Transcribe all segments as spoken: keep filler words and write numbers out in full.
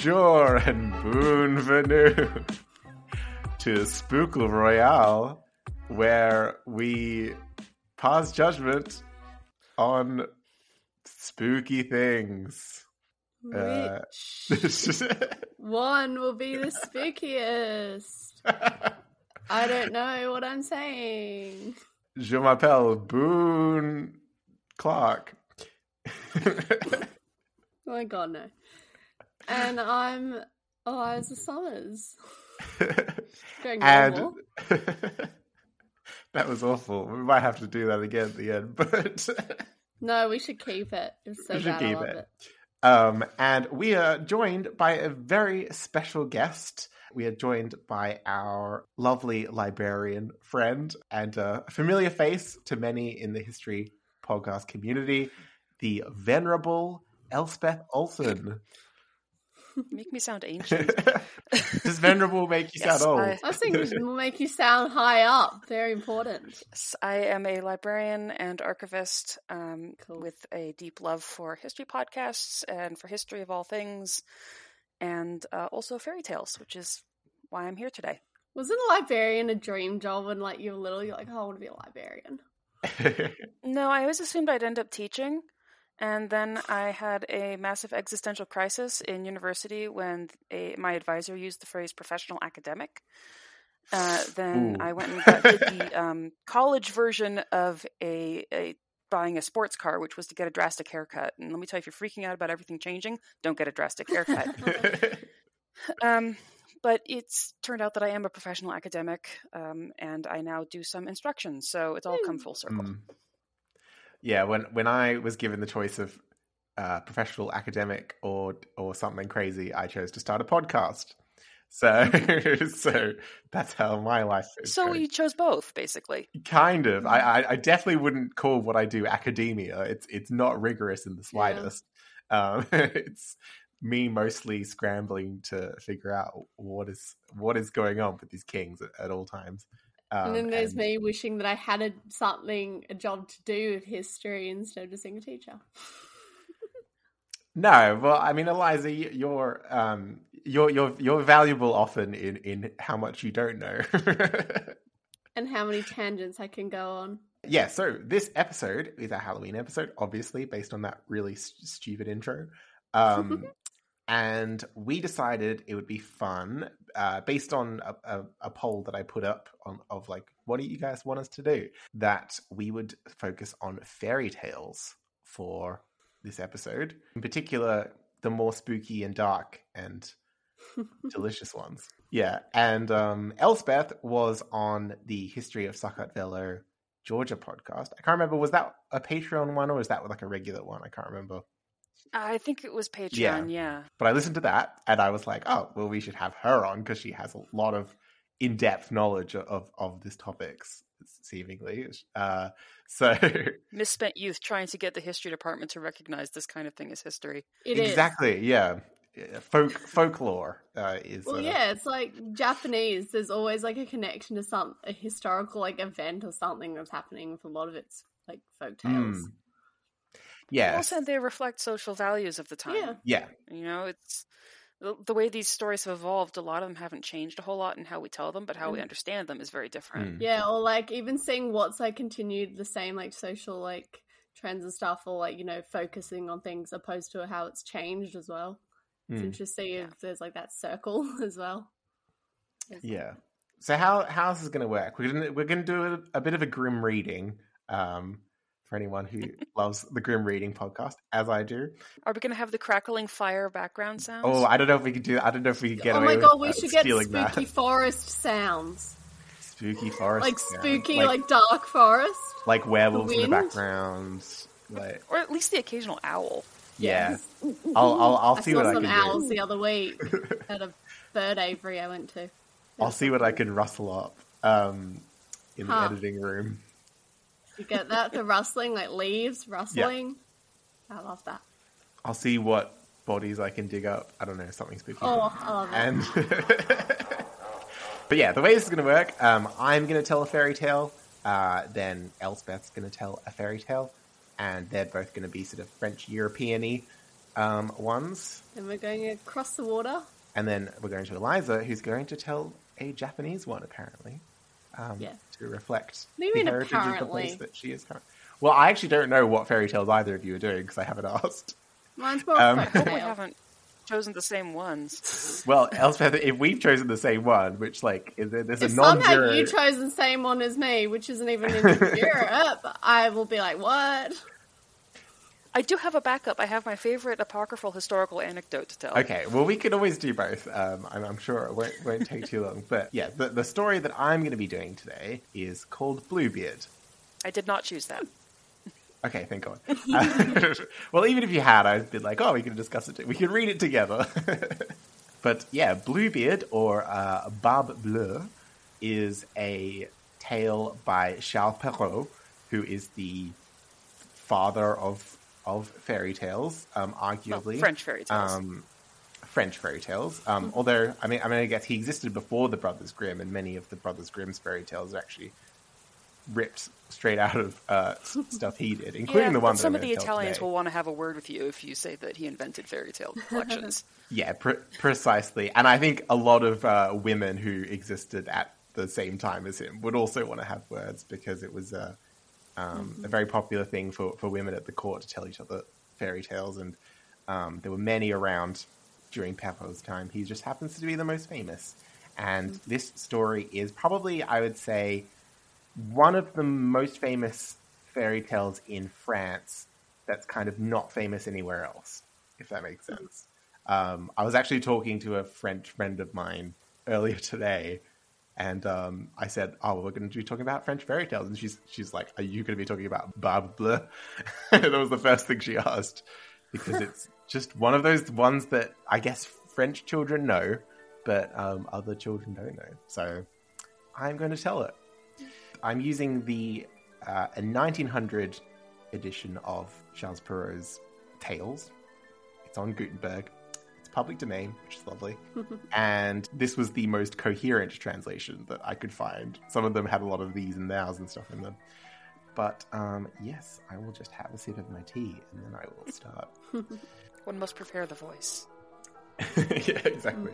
Bonjour and bienvenue to Spookle Royale, where we pass judgment on spooky things. Which uh, one will be the spookiest? I don't know what I'm saying. Je m'appelle Boone Clark. Oh my god, no. And I'm Eliza Summers. Going normal. And that was awful. We might have to do that again at the end, but no, we should keep it. It's so we should bad. keep I love it. it. Um, and we are joined by a very special guest. We are joined by our lovely librarian friend and a familiar face to many in the history podcast community, the venerable Elspeth Olsen. Make me sound ancient. Does venerable make you Yes, sound old? I- I was thinking it will make you sound high up. Very important. Yes, I am a librarian and archivist um, Cool. with a deep love for history podcasts and for history of all things, and uh, also fairy tales, which is why I'm here today. Wasn't a librarian a dream job when like you were little? You're like, oh, I want to be a librarian. No, I always assumed I'd end up teaching, and then I had a massive existential crisis in university when a, my advisor used the phrase professional academic. Uh, then Ooh. I went and got, did the um, college version of a, a buying a sports car, which was to get a drastic haircut. And let me tell you, if you're freaking out about everything changing, don't get a drastic haircut. um, but it's turned out that I am a professional academic, um, and I now do some instruction. So it's all come full circle. Mm. Yeah, when when I was given the choice of uh, professional academic or or something crazy, I chose to start a podcast. So so that's how my life is. So going. you chose both, basically. Kind of. I, I I definitely wouldn't call what I do academia. It's it's not rigorous in the slightest. Um, it's me mostly scrambling to figure out what is what is going on with these kings at, at all times. Um, and then there's and- me wishing that I had a, something, a job to do with history instead of just being a teacher. No, well, I mean, Eliza, y- you're um, you're you're you're valuable often in, in how much you don't know. And how many tangents I can go on. Yeah, so this episode is a Halloween episode, obviously, based on that really s- stupid intro. Um, and we decided it would be fun, uh, based on a, a, a poll that I put up on of like, what do you guys want us to do? That we would focus on fairy tales for this episode. In particular, the more spooky and dark and delicious ones. Yeah, and um, Elspeth was on the History of Succat Velo Georgia podcast. I can't remember, was that a Patreon one or was that like a regular one? I can't remember. I think it was Patreon, Yeah. yeah. But I listened to that and I was like, oh, well, we should have her on because she has a lot of in-depth knowledge of, of this topic, seemingly. Uh, so Misspent youth trying to get the history department to recognize this kind of thing as history. It is. exactly, yeah. Folk folklore uh, is. Well, uh, yeah, it's like Japanese. There's always like a connection to some a historical like event or something that's happening with a lot of its like folk tales. Mm. Yes. Also, they reflect social values of the time. Yeah. Yeah. You know, it's the, the way these stories have evolved. A lot of them haven't changed a whole lot in how we tell them, but how we Mm. understand them is very different. Mm. Yeah, or like even seeing what's like continued the same like social like trends and stuff, or like you know focusing on things opposed to how it's changed as well. It's Mm. interesting to see if there's like that circle as well. Yeah. So how how is this going to work? We're gonna we're gonna do a, a bit of a grim reading. Um, for anyone who loves the grim reading podcast, as I do. Are we going to have the crackling fire background sounds? Oh, I don't know if we could do. I don't know if we could get Oh away my with god, we that, should get stealing spooky that. forest sounds. Spooky forest, Like sounds. spooky, like, like, dark forest. like werewolves in the wind. background. Like, Or at least the occasional owl. yeah, I'll I'll I'll I see saw what I some can owls do. the other week at a bird aviary I went to. I'll see what I can rustle up um, in the Huh. editing room. You get that? The rustling, like leaves rustling. I love that. I'll see what bodies I can dig up. I don't know, something spooky. Oh, I love it. And but yeah, the way this is going to work, um, I'm going to tell a fairy tale, uh, then Elspeth's going to tell a fairy tale, and they're both going to be sort of French European-y. um, ones. And we're going across the water. And then we're going to Eliza, who's going to tell a Japanese one, apparently. Um, Yeah. To reflect What do you the mean, heritage of the apparently? place that she is currently. Well, I actually don't know what fairy tales either of you are doing, because I haven't asked. Mine's more Um, folk Well, we tale. haven't chosen the same ones. Well, Elspeth, if we've chosen the same one, which, like, is there, there's If a somehow non-zero... you chose the same one as me, which isn't even in Europe, I will be like, what? I do have a backup. I have my favorite apocryphal historical anecdote to tell. Okay, well, we can always do both. Um, I'm, I'm sure it won't, won't take too long. But yeah, the, the story that I'm going to be doing today is called Bluebeard. I did not choose that. Okay, thank God. Uh, well, even if you had, I'd be like, oh, we can discuss it. We can read it together. But yeah, Bluebeard, or uh, Barbe Bleue, is a tale by Charles Perrault, who is the father of of fairy tales, um, arguably. Well, French fairy tales. Um, French fairy tales. Um, although, I mean, I mean, I guess he existed before the Brothers Grimm, and many of the Brothers Grimm's fairy tales are actually ripped straight out of uh, s- stuff he did, including yeah, the but ones some that of I'm the gonna tell Italians today. will want to have a word with you if you say that he invented fairy tale collections. Yeah, pre- precisely. And I think a lot of uh, women who existed at the same time as him would also want to have words, because it was a, um, Mm-hmm. a very popular thing for, for women at the court to tell each other fairy tales. And um, there were many around during Perrault's time. He just happens to be the most famous. And Mm-hmm. this story is probably, I would say, one of the most famous fairy tales in France that's kind of not famous anywhere else, if that makes sense. Um, I was actually talking to a French friend of mine earlier today, and um, I said, oh, well, we're going to be talking about French fairy tales. And she's she's like, are you going to be talking about Barbe Bleue? That was the first thing she asked, because it's just one of those ones that I guess French children know, but um, other children don't know. So I'm going to tell it. I'm using the uh, a nineteen hundred edition of Charles Perrault's Tales. It's on Gutenberg. It's public domain, which is lovely. And this was the most coherent translation that I could find. Some of them had a lot of these and thous and stuff in them. But um, yes, I will just have a sip of my tea and then I will start. One must prepare the voice. Yeah, exactly.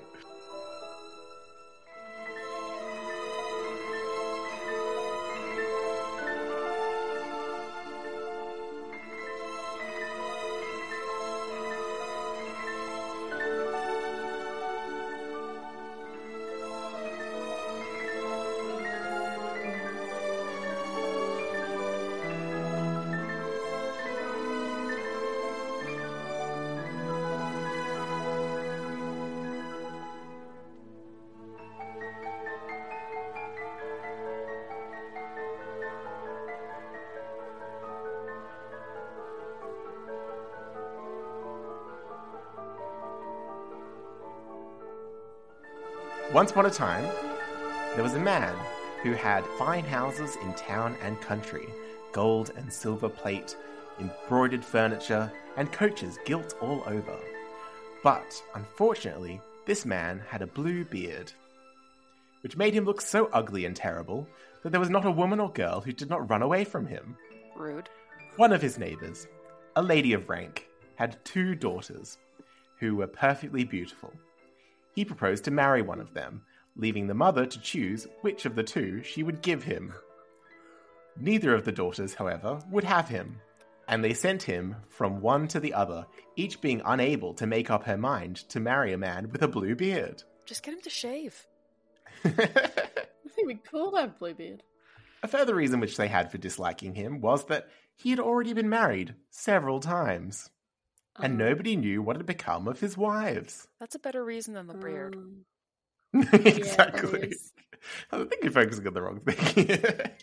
Once upon a time, there was a man who had fine houses in town and country, gold and silver plate, embroidered furniture, and coaches gilt all over. But, unfortunately, this man had a blue beard, which made him look so ugly and terrible that there was not a woman or girl who did not run away from him. Rude. One of his neighbours, a lady of rank, had two daughters who were perfectly beautiful. He proposed to marry one of them, leaving the mother to choose which of the two she would give him. Neither of the daughters, however, would have him, and they sent him from one to the other, each being unable to make up her mind to marry a man with a blue beard. Just get him to shave. I think we could have Bluebeard. A further reason which they had for disliking him was that he had already been married several times, and Um, nobody knew what had become of his wives. That's a better reason than the beard. um, Exactly. it is. I think you're focusing on the wrong thing.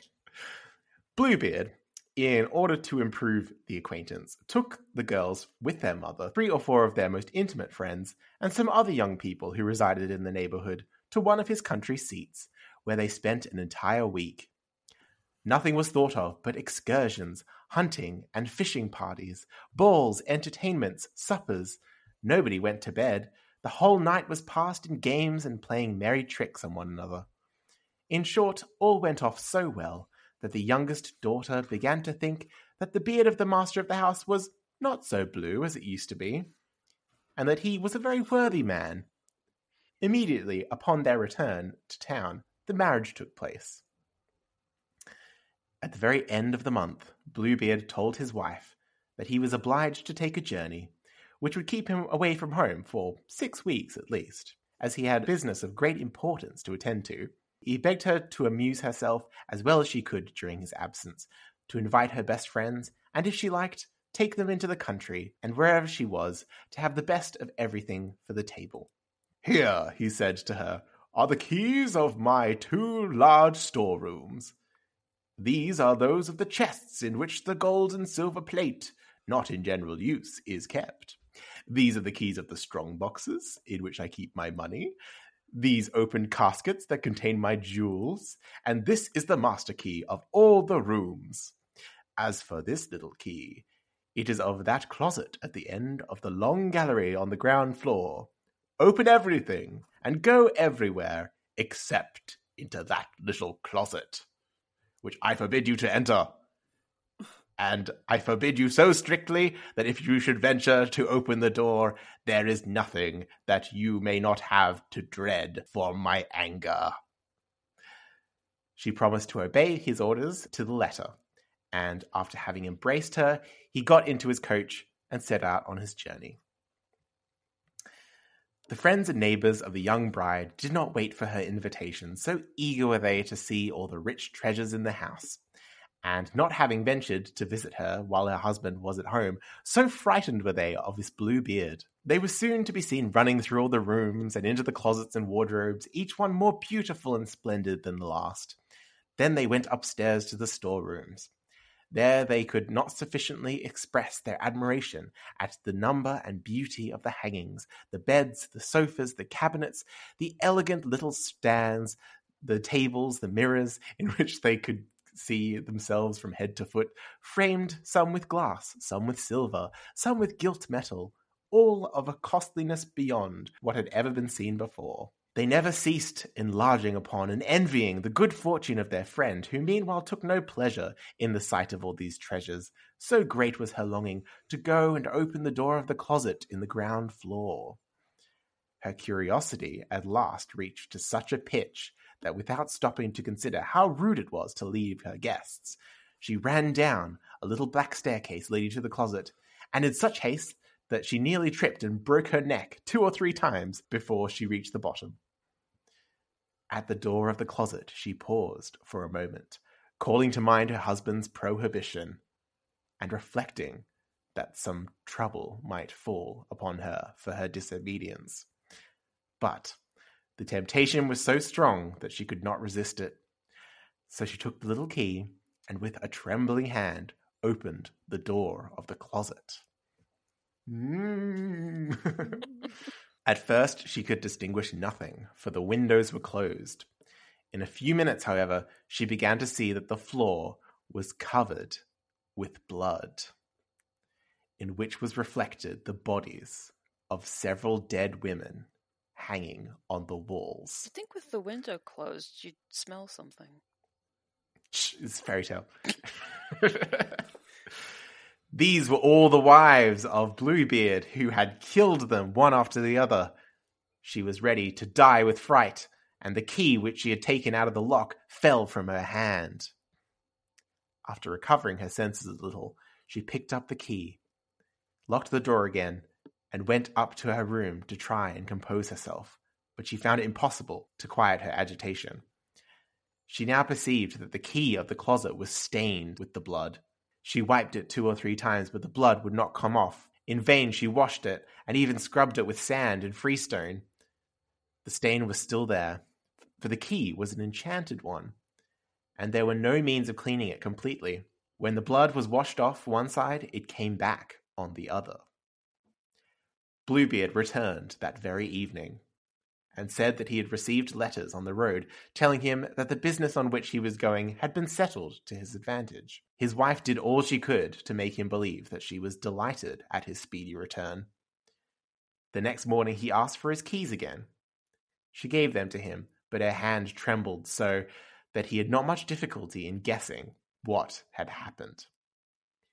Bluebeard, in order to improve the acquaintance, took the girls with their mother, three or four of their most intimate friends, and some other young people who resided in the neighborhood to one of his country seats, where they spent an entire week. Nothing was thought of but excursions, hunting, and fishing parties, balls, entertainments, suppers. Nobody went to bed. The whole night was passed in games and playing merry tricks on one another. In short, all went off so well that the youngest daughter began to think that the beard of the master of the house was not so blue as it used to be. and that he was a very worthy man. Immediately upon their return to town, the marriage took place. At the very end of the month, Bluebeard told his wife that he was obliged to take a journey, which would keep him away from home for six weeks at least, as he had business of great importance to attend to. He begged her to amuse herself as well as she could during his absence, to invite her best friends, and if she liked, take them into the country, and wherever she was, to have the best of everything for the table. "Here," he said to her, "are the keys of my two large storerooms. These are those of the chests in which the gold and silver plate, not in general use, is kept. These are the keys of the strong boxes, in which I keep my money. These open caskets that contain my jewels, and this is the master key of all the rooms. As for this little key, it is of that closet at the end of the long gallery on the ground floor. Open everything, and go everywhere, except into that little closet, which I forbid you to enter. And I forbid you so strictly that if you should venture to open the door, there is nothing that you may not have to dread for my anger." She promised to obey his orders to the letter, and after having embraced her, he got into his coach and set out on his journey. The friends and neighbours of the young bride did not wait for her invitation, so eager were they to see all the rich treasures in the house. And not having ventured to visit her while her husband was at home, so frightened were they of this Bluebeard. They were soon to be seen running through all the rooms and into the closets and wardrobes, each one more beautiful and splendid than the last. Then they went upstairs to the storerooms. There they could not sufficiently express their admiration at the number and beauty of the hangings, the beds, the sofas, the cabinets, the elegant little stands, the tables, the mirrors, in which they could see themselves from head to foot, framed some with glass, some with silver, some with gilt metal, all of a costliness beyond what had ever been seen before. They never ceased enlarging upon and envying the good fortune of their friend, who meanwhile took no pleasure in the sight of all these treasures. So great was her longing to go and open the door of the closet in the ground floor. Her curiosity at last reached to such a pitch that without stopping to consider how rude it was to leave her guests, she ran down a little black staircase leading to the closet, and in such haste that she nearly tripped and broke her neck two or three times before she reached the bottom. At the door of the closet she paused for a moment, calling to mind her husband's prohibition, and reflecting that some trouble might fall upon her for her disobedience. But the temptation was so strong that she could not resist it. So she took the little key, and with a trembling hand opened the door of the closet. Mm. At first she could distinguish nothing, for the windows were closed. In a few minutes, however, she began to see that the floor was covered with blood, in which was reflected the bodies of several dead women hanging on the walls. I think with the window closed, you'd smell something. It's fairy tale. These were all the wives of Bluebeard, who had killed them one after the other. She was ready to die with fright, and the key which she had taken out of the lock fell from her hand. After recovering her senses a little, she picked up the key, locked the door again, and went up to her room to try and compose herself, but she found it impossible to quiet her agitation. She now perceived that the key of the closet was stained with the blood. She wiped it two or three times, but the blood would not come off. In vain she washed it, and even scrubbed it with sand and freestone. The stain was still there, for the key was an enchanted one, and there were no means of cleaning it completely. When the blood was washed off one side, it came back on the other. Bluebeard returned that very evening, and said that he had received letters on the road telling him that the business on which he was going had been settled to his advantage. His wife did all she could to make him believe that she was delighted at his speedy return. The next morning he asked for his keys again. She gave them to him, but her hand trembled so that he had not much difficulty in guessing what had happened.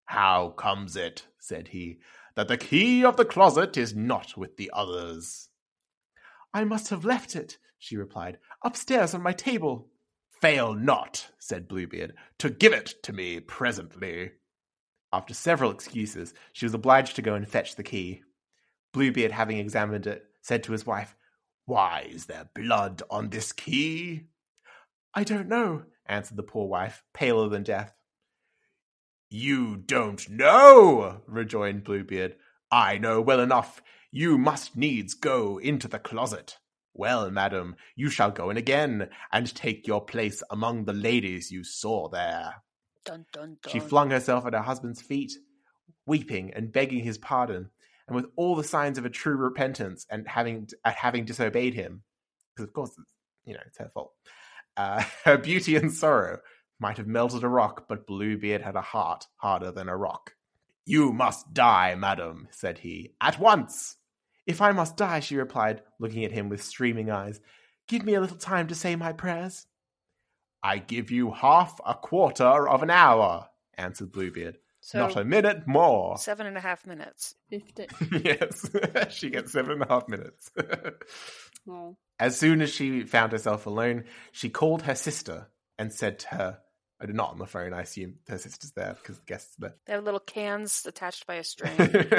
"How comes it," said he, "that the key of the closet is not with the others?" "I must have left it," she replied, "upstairs on my table." "Fail not," said Bluebeard, "to give it to me presently." After several excuses, she was obliged to go and fetch the key. Bluebeard, having examined it, said to his wife, "Why is there blood on this key?" "I don't know," answered the poor wife, paler than death. "You don't know," rejoined Bluebeard. "I know well enough. You must needs go into the closet. Well, madam, you shall go in again, and take your place among the ladies you saw there." Dun, dun, dun. She flung herself at her husband's feet, weeping and begging his pardon, and with all the signs of a true repentance and having at having disobeyed him, because of course, you know, it's her fault. Uh, her beauty and sorrow might have melted a rock, but Bluebeard had a heart harder than a rock. "You must die, madam," said he, "at once." "If I must die," she replied, looking at him with streaming eyes, "give me a little time to say my prayers." "I give you half a quarter of an hour," answered Bluebeard. So, "Not a minute more." Seven and a half minutes. fifty. Yes, she gets seven and a half minutes. Oh. As soon as she found herself alone, she called her sister and said to her, uh, not on the phone, I assume her sister's there because the guest's there. They have little cans attached by a string.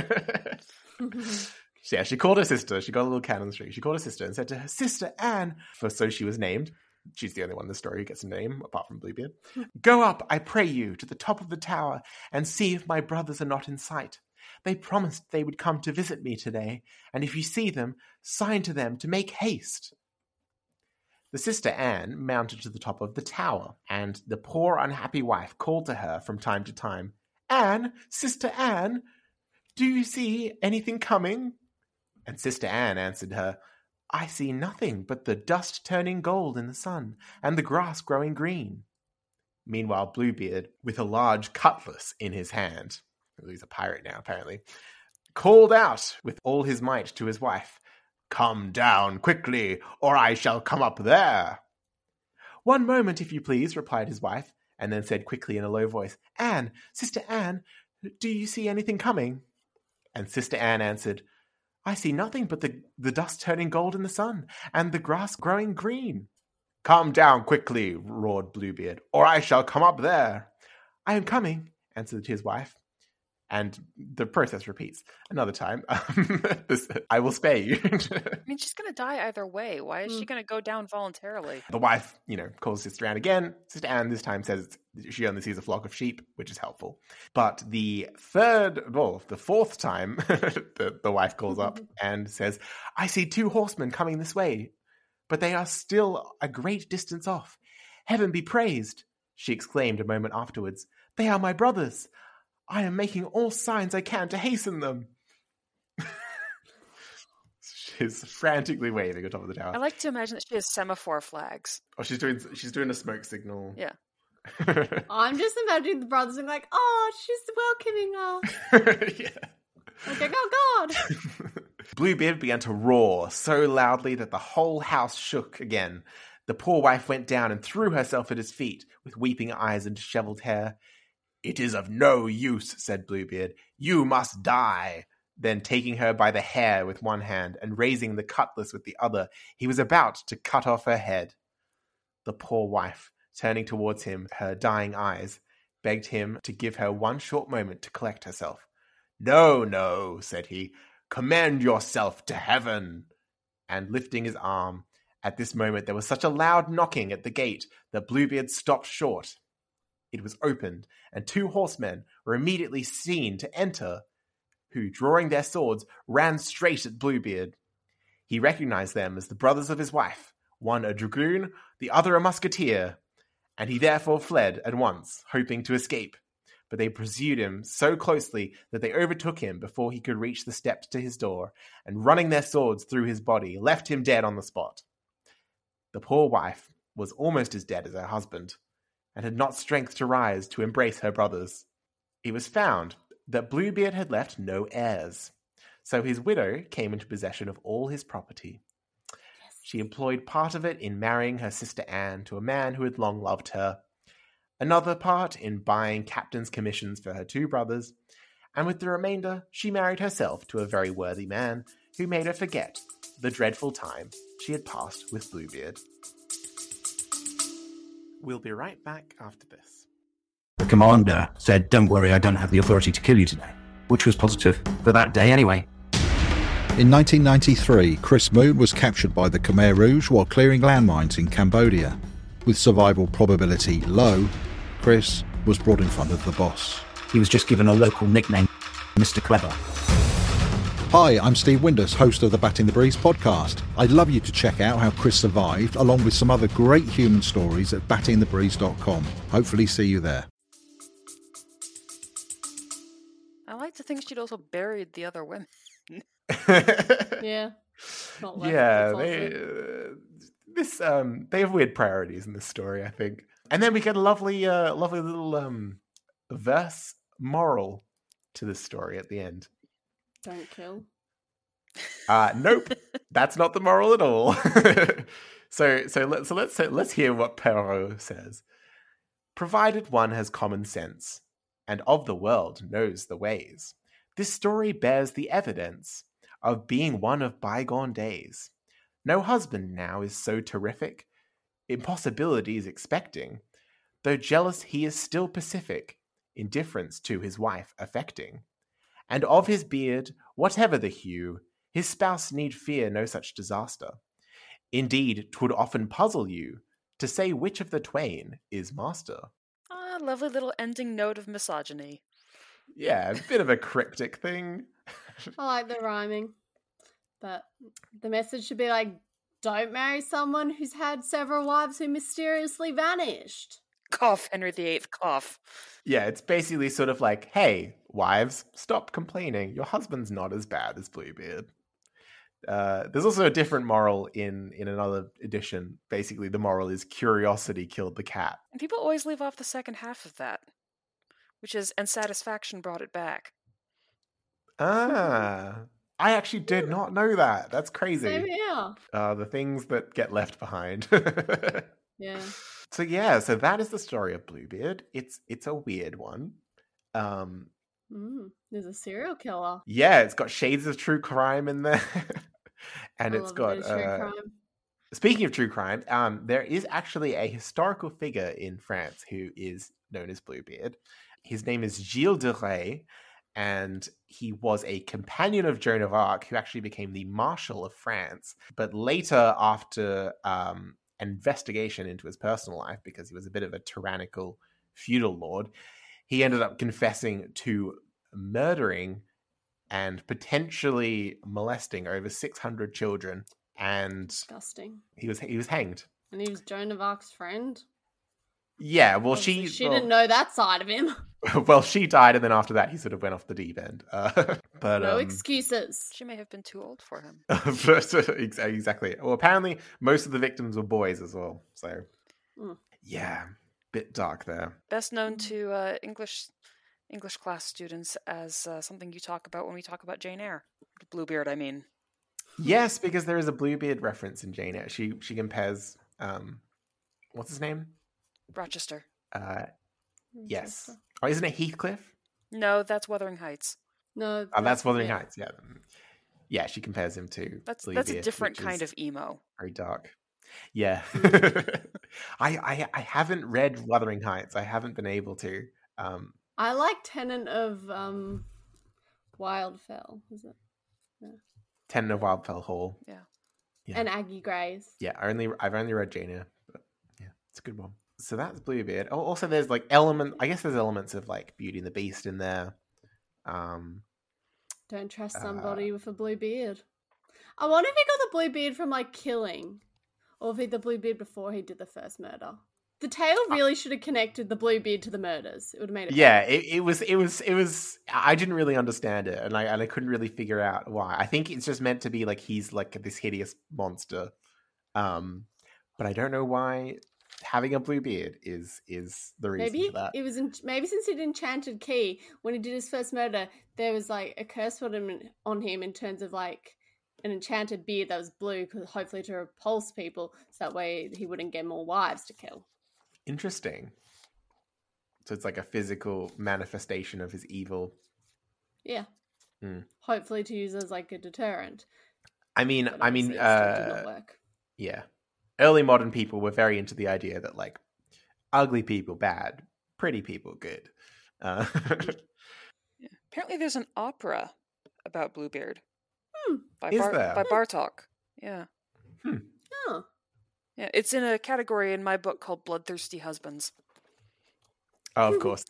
Yeah, she called her sister. She got a little can on the string. She called her sister and said to her, "Sister Anne," for so she was named. She's the only one in the story who gets a name, apart from Bluebeard. "Go up, I pray you, to the top of the tower and see if my brothers are not in sight. They promised they would come to visit me today, and if you see them, sign to them to make haste." The sister Anne mounted to the top of the tower, and the poor unhappy wife called to her from time to time, "Anne, Sister Anne, do you see anything coming?" And Sister Anne answered her, "I see nothing but the dust turning gold in the sun, and the grass growing green." Meanwhile, Bluebeard, with a large cutlass in his hand, he's a pirate now apparently, called out with all his might to his wife, "Come down quickly, or I shall come up there." "One moment, if you please," replied his wife, and then said quickly in a low voice, "Anne, Sister Anne, do you see anything coming?" And Sister Anne answered, "I see nothing but the, the dust turning gold in the sun, and the grass growing green." "Come down quickly," roared Bluebeard, "or I shall come up there." "I am coming," answered his wife. And the process repeats. Another time, um, this, "I will spare you." I mean, she's going to die either way. Why is mm. she going to go down voluntarily? The wife, you know, calls Sister Anne again. Sister Anne this time says she only sees a flock of sheep, which is helpful. But the third, well, the fourth time, the, the wife calls up and says, "I see two horsemen coming this way, but they are still a great distance off. Heaven be praised," she exclaimed a moment afterwards. "They are my brothers. I am making all signs I can to hasten them." She's frantically waving on top of the tower. I like to imagine that she has semaphore flags. Oh, she's doing she's doing a smoke signal. Yeah. I'm just imagining the brothers being like, "Oh, she's welcoming us." Yeah. Like, oh God. Bluebeard began to roar so loudly that the whole house shook again. The poor wife went down and threw herself at his feet with weeping eyes and disheveled hair. "It is of no use," said Bluebeard. "You must die." Then taking her by the hair with one hand and raising the cutlass with the other, he was about to cut off her head. The poor wife, turning towards him her dying eyes, begged him to give her one short moment to collect herself. "No, no," said he. "Commend yourself to heaven." And lifting his arm, at this moment there was such a loud knocking at the gate that Bluebeard stopped short. It was opened, and two horsemen were immediately seen to enter, who, drawing their swords, ran straight at Bluebeard. He recognized them as the brothers of his wife, one a dragoon, the other a musketeer, and he therefore fled at once, hoping to escape. But they pursued him so closely that they overtook him before he could reach the steps to his door, and running their swords through his body, left him dead on the spot. The poor wife was almost as dead as her husband, and had not strength to rise to embrace her brothers. It was found that Bluebeard had left no heirs, so his widow came into possession of all his property. Yes. She employed part of it in marrying her sister Anne to a man who had long loved her. another part in buying captain's commissions for her two brothers, and with the remainder, she married herself to a very worthy man who made her forget the dreadful time she had passed with Bluebeard. We'll be right back after this. The commander said, "Don't worry, I don't have the authority to kill you today," which was positive for that day anyway. In nineteen ninety-three, Chris Moon was captured by the Khmer Rouge while clearing landmines in Cambodia. With survival probability low, Chris was brought in front of the boss. He was just given a local nickname, Mister Clever. Hi, I'm Steve Windus, host of the Batting the Breeze podcast. I'd love you to check out how Chris survived, along with some other great human stories at batting the breeze dot com. Hopefully see you there. I like to think she'd also buried the other women. Yeah. Not left Yeah, the they, closet. uh, this um, they have weird priorities in this story, I think. And then we get a lovely, uh, lovely little um, verse moral to this story at the end. Don't kill. Uh, nope, that's not the moral at all. so, so let's so let's let's hear what Perrault says. Provided one has common sense and of the world knows the ways, this story bears the evidence of being one of bygone days. No husband now is so terrific, impossibilities expecting, though jealous he is still pacific, indifference to his wife affecting. And of his beard, whatever the hue, his spouse need fear no such disaster. Indeed, 'twould often puzzle you to say which of the twain is master. Ah, lovely little ending note of misogyny. Yeah, a bit of a cryptic thing. I like the rhyming. But the message should be like, don't marry someone who's had several wives who mysteriously vanished. Cough, Henry the Eighth, cough. Yeah, it's basically sort of like, hey, wives, stop complaining. Your husband's not as bad as Bluebeard. Uh, there's also a different moral in, in another edition. Basically, the moral is curiosity killed the cat. And people always leave off the second half of that, which is, and satisfaction brought it back. Ah, I actually did not know that. That's crazy. Same here. Uh, the things that get left behind. Yeah. So yeah, so that is the story of Bluebeard. It's it's a weird one. Um, Mm, there's a serial killer. yeah, it's got shades of true crime in there, and I it's love a got. bit of true Uh, crime. speaking of true crime, um, there is actually a historical figure in France who is known as Bluebeard. His name is Gilles de Rais, and he was a companion of Joan of Arc, who actually became the Marshal of France. But later, after um, an investigation into his personal life, because he was a bit of a tyrannical feudal lord, he ended up confessing to murdering and potentially molesting over six hundred children, and Disgusting. he was he was hanged. And he was Joan of Arc's friend. Yeah, well, Obviously, she she well, didn't know that side of him. well, she died, and then after that, he sort of went off the deep end. Uh, but No um, excuses. She may have been too old for him. but, ex- exactly. Well, apparently, most of the victims were boys as well. So, Mm. yeah, bit dark there. Best known to uh, English English class students as uh, something you talk about when we talk about Jane Eyre. Bluebeard, I mean. Yes, because there is a Bluebeard reference in Jane Eyre. She she compares, um, what's his name? Rochester. Uh, yes. Interesting. Oh, isn't it Heathcliff? No, that's Wuthering Heights. No. Oh, that's Wuthering yeah. Heights. Yeah, yeah. She compares him to. That's Bluebeard, that's a different which kind is of emo. very dark. Yeah, I, I I haven't read Wuthering Heights. I haven't been able to. Um, I like Tenant of um, Wildfell, is it? Tenant of Wildfell Hall. Yeah. Yeah. And Aggie Grays. Yeah, I only I've only read Jane Eyre, but yeah, it's a good one. So that's Bluebeard. Oh, also, there's like element. I guess there's elements of like Beauty and the Beast in there. Um, Don't trust Uh, somebody with a blue beard. I wonder if he got the blue beard from like killing, or if he had the blue beard before he did the first murder. The tale really should have connected the blue beard to the murders. It would have made it. yeah, it, it was it was it was. I didn't really understand it, and I and I couldn't really figure out why. I think it's just meant to be like he's like this hideous monster, um, but I don't know why having a blue beard is is the reason Maybe for that. it was in, maybe since he'd enchanted Key when he did his first murder, there was like a curse put him on him in terms of like an enchanted beard that was blue, because hopefully to repulse people, so that way he wouldn't get more wives to kill. Interesting. So it's like a physical manifestation of his evil. Yeah. Mm. Hopefully to use as like a deterrent. I mean, But I mean, obviously it still did uh, not work. yeah. Early modern people were very into the idea that like ugly people bad, pretty people good. Uh, Yeah. Apparently, there's an opera about Bluebeard Hmm. by Is Bar- there? by Bartok. Yeah, Oh. yeah. It's in a category in my book called Bloodthirsty Husbands. oh, of course.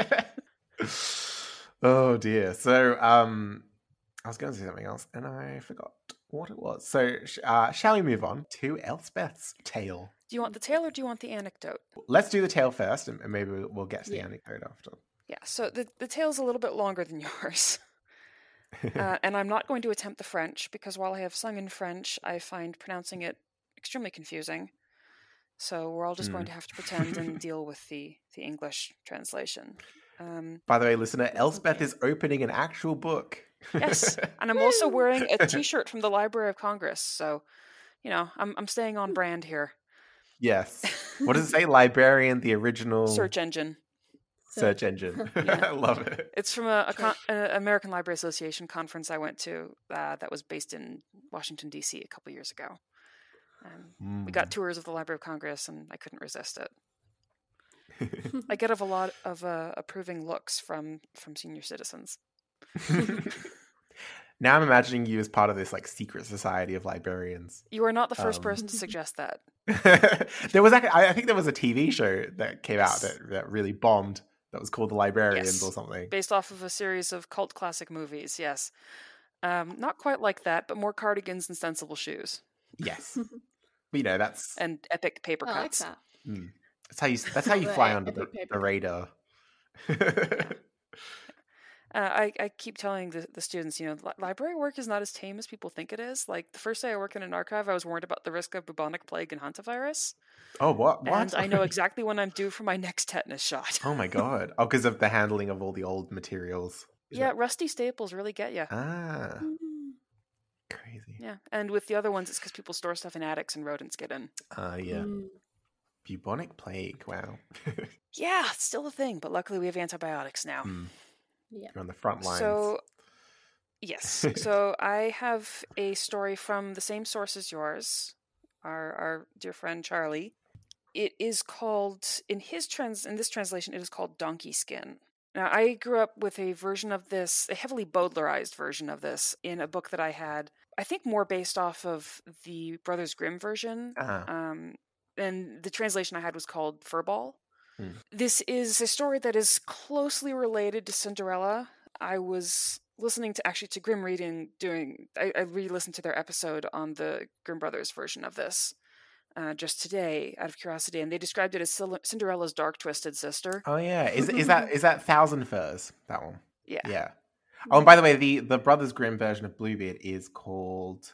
oh dear. So, um, I was going to say something else, and I forgot what it was. So, sh- uh, shall we move on to Elspeth's tale? Do you want the tale or do you want the anecdote? Let's do the tale first, and and maybe we'll- we'll get to the Yeah. anecdote after. Yeah, so the, the tale's a little bit longer than yours. uh, and I'm not going to attempt the French, because while I have sung in French, I find pronouncing it extremely confusing. So we're all just going Mm. to have to pretend and deal with the, the English translation. Um, By the way, listener, That's Elspeth okay. is opening an actual book. yes, and I'm also wearing a T-shirt from the Library of Congress, so, you know, I'm I'm staying on brand here. Yes. What does it say? Librarian, the original Search engine. search engine. Yeah. I love it. It's from a, a, con- a American Library Association conference I went to uh, that was based in Washington, D C a couple years ago. Um, We got tours of the Library of Congress, and I couldn't resist it. I get a lot of uh, approving looks from from senior citizens. Now I'm imagining you as part of this like secret society of librarians. You are not the first Um, person to suggest that. there was actually, I I think there was a T V show that came out Yes. that, that really bombed. That was called The Librarians Yes. or something. Based off of a series of cult classic movies, yes. Um, not quite like that, but more cardigans and sensible shoes. Yes, but, you know that's And epic paper I like cuts. that. mm, that's how you that's how you The fly e- under the, epic paper the radar. Uh, I, I keep telling the, the students, you know, li- library work is not as tame as people think it is. Like, the first day I worked in an archive, I was warned about the risk of bubonic plague and hantavirus. oh, what? What? And I know exactly when I'm due for my next tetanus shot. Oh my god! Oh, because of the handling of all the old materials. Is Yeah, it? rusty staples really get you. Ah, Mm. crazy. Yeah, and with the other ones, it's because people store stuff in attics and rodents get in. Ah, yeah. Mm. Bubonic plague. Wow. Yeah, it's still a thing, but luckily we have antibiotics now. Hmm. Yeah. You're on the front lines. So, yes. So I have a story from the same source as yours, our our dear friend Charlie. It is called in his trans in this translation. It is called Donkey Skin. Now, I grew up with a version of this, a heavily Baudelarized version of this, in a book that I had. I think more based off of the Brothers Grimm version. Ah. Um, and the translation I had was called Furball. Hmm. This is a story that is closely related to Cinderella. I was listening to actually to Grimm Reading doing. I, I re-listened to their episode on the Grimm Brothers version of this uh, just today, out of curiosity, and they described it as Cil- Cinderella's dark, twisted sister. Oh yeah. Is is that is that Thousand Furs? That one. Yeah, Yeah. Oh, and by the way, the the Brothers Grimm version of Bluebeard is called.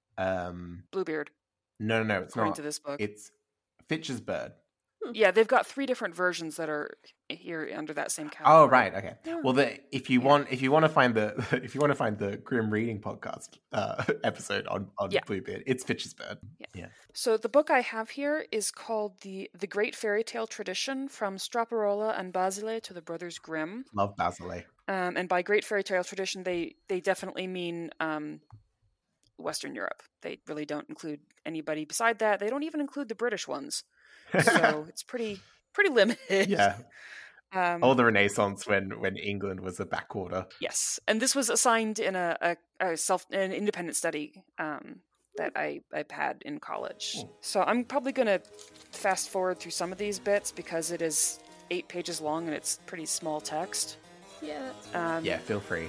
Um. Bluebeard, No, no, no. It's according not. to this book. It's Fitch's Bird. Yeah, they've got three different versions that are here under that same category. Oh right, okay. Yeah. Well, the if you Yeah. want if you want to find the if you want to find the Grim Reading podcast uh, episode on on Yeah. Bluebeard, it's Fitch's Bird. Yeah. Yeah. So the book I have here is called the the Great Fairy Tale Tradition from Straparola and Basile to the Brothers Grimm. Love Basile. Um, and by Great Fairy Tale Tradition, they they definitely mean um, Western Europe. They really don't include anybody beside that. They don't even include the British ones. So it's pretty pretty limited. Yeah. Um, All the Renaissance when when England was a backwater. Yes, and this was assigned in a, a, a self an independent study um, that I I had in college. Cool. So I'm probably going to fast forward through some of these bits because it is eight pages long and it's pretty small text. Yeah, that's fine. Um, Yeah, feel free.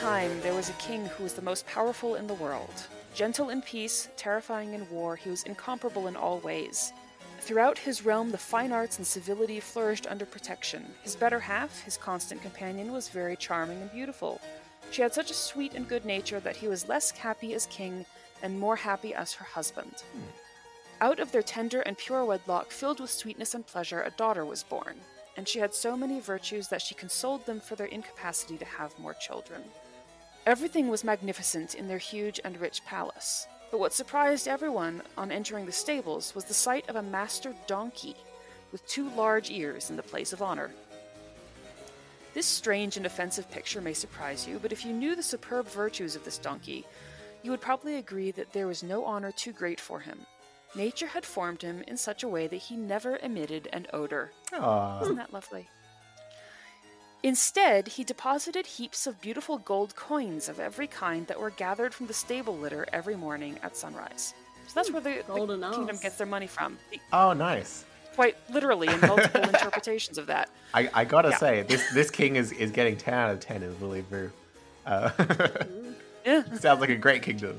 time, there was a king who was the most powerful in the world. Gentle in peace, terrifying in war, he was incomparable in all ways. Throughout his realm, the fine arts and civility flourished under protection. His better half, his constant companion, was very charming and beautiful. She had such a sweet and good nature that he was less happy as king and more happy as her husband. Hmm. Out of their tender and pure wedlock, filled with sweetness and pleasure, a daughter was born, and she had so many virtues that she consoled them for their incapacity to have more children. Everything was magnificent in their huge and rich palace, but what surprised everyone on entering the stables was the sight of a master donkey with two large ears in the place of honor. This strange and offensive picture may surprise you, but if you knew the superb virtues of this donkey, you would probably agree that there was no honor too great for him. Nature had formed him in such a way that he never emitted an odor. Aww. Isn't that lovely? Instead, he deposited heaps of beautiful gold coins of every kind that were gathered from the stable litter every morning at sunrise. So that's where the, the kingdom gets their money from. Oh, nice. Quite literally, in multiple interpretations of that. I, I gotta yeah. say, this this king is, is getting ten out of ten in Lily Vu. Uh, yeah. Sounds like a great kingdom.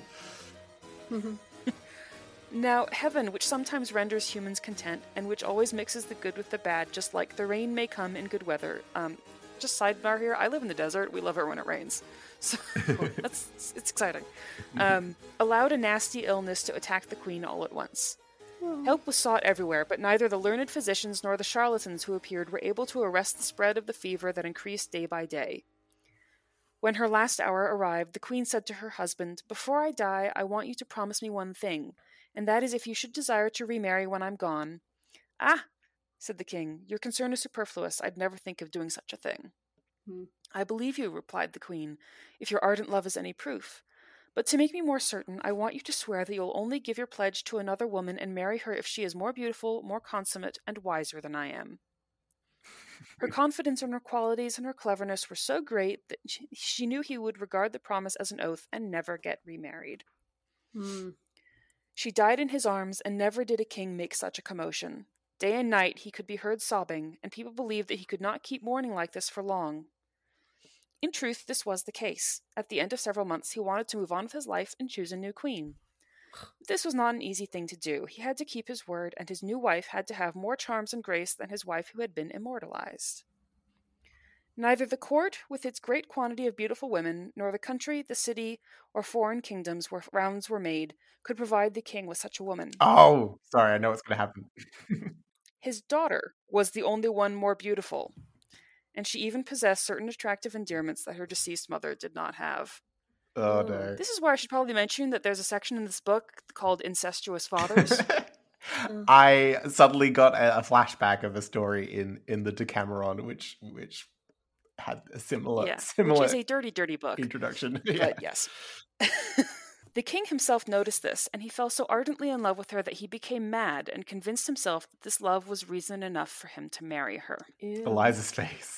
Now, heaven, which sometimes renders humans content, and which always mixes the good with the bad, just like the rain may come in good weather. Um, just sidebar here, I live in the desert. We love it when it rains. So that's it's exciting. Um, allowed a nasty illness to attack the queen all at once. Help was sought everywhere, but neither the learned physicians nor the charlatans who appeared were able to arrest the spread of the fever that increased day by day. When her last hour arrived, the queen said to her husband, "Before I die, I want you to promise me one thing, and that is if you should desire to remarry when I'm gone." "Ah," said the king, "your concern is superfluous. I'd never think of doing such a thing." Hmm. "I believe you," replied the queen, "if your ardent love is any proof. But to make me more certain, I want you to swear that you'll only give your pledge to another woman and marry her if she is more beautiful, more consummate, and wiser than I am." Her confidence in her qualities and her cleverness were so great that she knew he would regard the promise as an oath and never get remarried. Hmm. She died in his arms, and never did a king make such a commotion. Day and night he could be heard sobbing, and people believed that he could not keep mourning like this for long. In truth, this was the case. At the end of several months, he wanted to move on with his life and choose a new queen. But this was not an easy thing to do. He had to keep his word, and his new wife had to have more charms and grace than his wife who had been immortalized. Neither the court, with its great quantity of beautiful women, nor the country, the city, or foreign kingdoms where rounds were made, could provide the king with such a woman. Oh, sorry, I know what's going to happen. His daughter was the only one more beautiful, and she even possessed certain attractive endearments that her deceased mother did not have. Oh, no. This is where I should probably mention that there's a section in this book called Incestuous Fathers. I suddenly got a, a flashback of a story in, in the Decameron, which which had a similar, yeah, similar which is a dirty, dirty book. introduction. But Yeah. yes. The king himself noticed this, and he fell so ardently in love with her that he became mad and convinced himself that this love was reason enough for him to marry her. Ew. Eliza's face.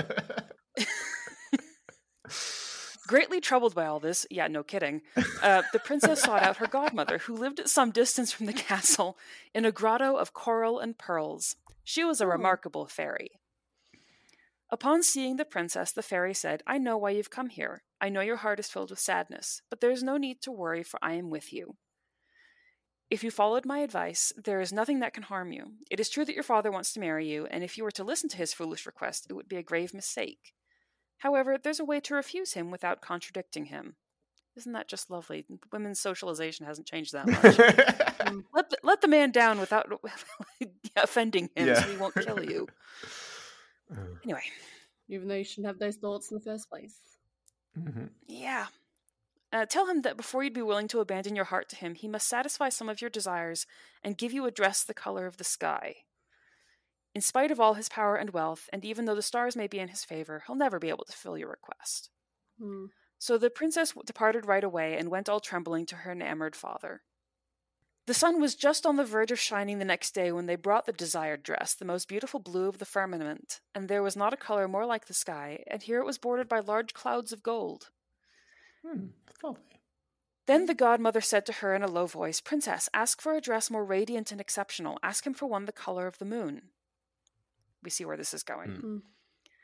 Greatly troubled by all this, yeah, no kidding, uh, the princess sought out her godmother, who lived at some distance from the castle, in a grotto of coral and pearls. She was a Oh. remarkable fairy. Upon seeing the princess, the fairy said, "I know why you've come here. I know your heart is filled with sadness, but there is no need to worry, for I am with you. If you followed my advice, there is nothing that can harm you. It is true that your father wants to marry you, and if you were to listen to his foolish request, it would be a grave mistake. However, there's a way to refuse him without contradicting him." Isn't that just lovely? Women's socialization hasn't changed that much. let, the, let the man down without offending him, Yeah. so he won't kill you. Anyway. Even though you shouldn't have those thoughts in the first place. Mm-hmm. Yeah. Uh, tell him that before you'd be willing to abandon your heart to him, he must satisfy some of your desires and give you a dress the color of the sky. In spite of all his power and wealth, and even though the stars may be in his favor, he'll never be able to fill your request. Hmm. So the princess departed right away and went all trembling to her enamored father. The sun was just on the verge of shining the next day when they brought the desired dress, the most beautiful blue of the firmament, and there was not a color more like the sky, and here it was bordered by large clouds of gold. Hmm, that's lovely. Then the godmother said to her in a low voice, "Princess, ask for a dress more radiant and exceptional. Ask him for one the color of the moon." We see where this is going. Hmm. Hmm.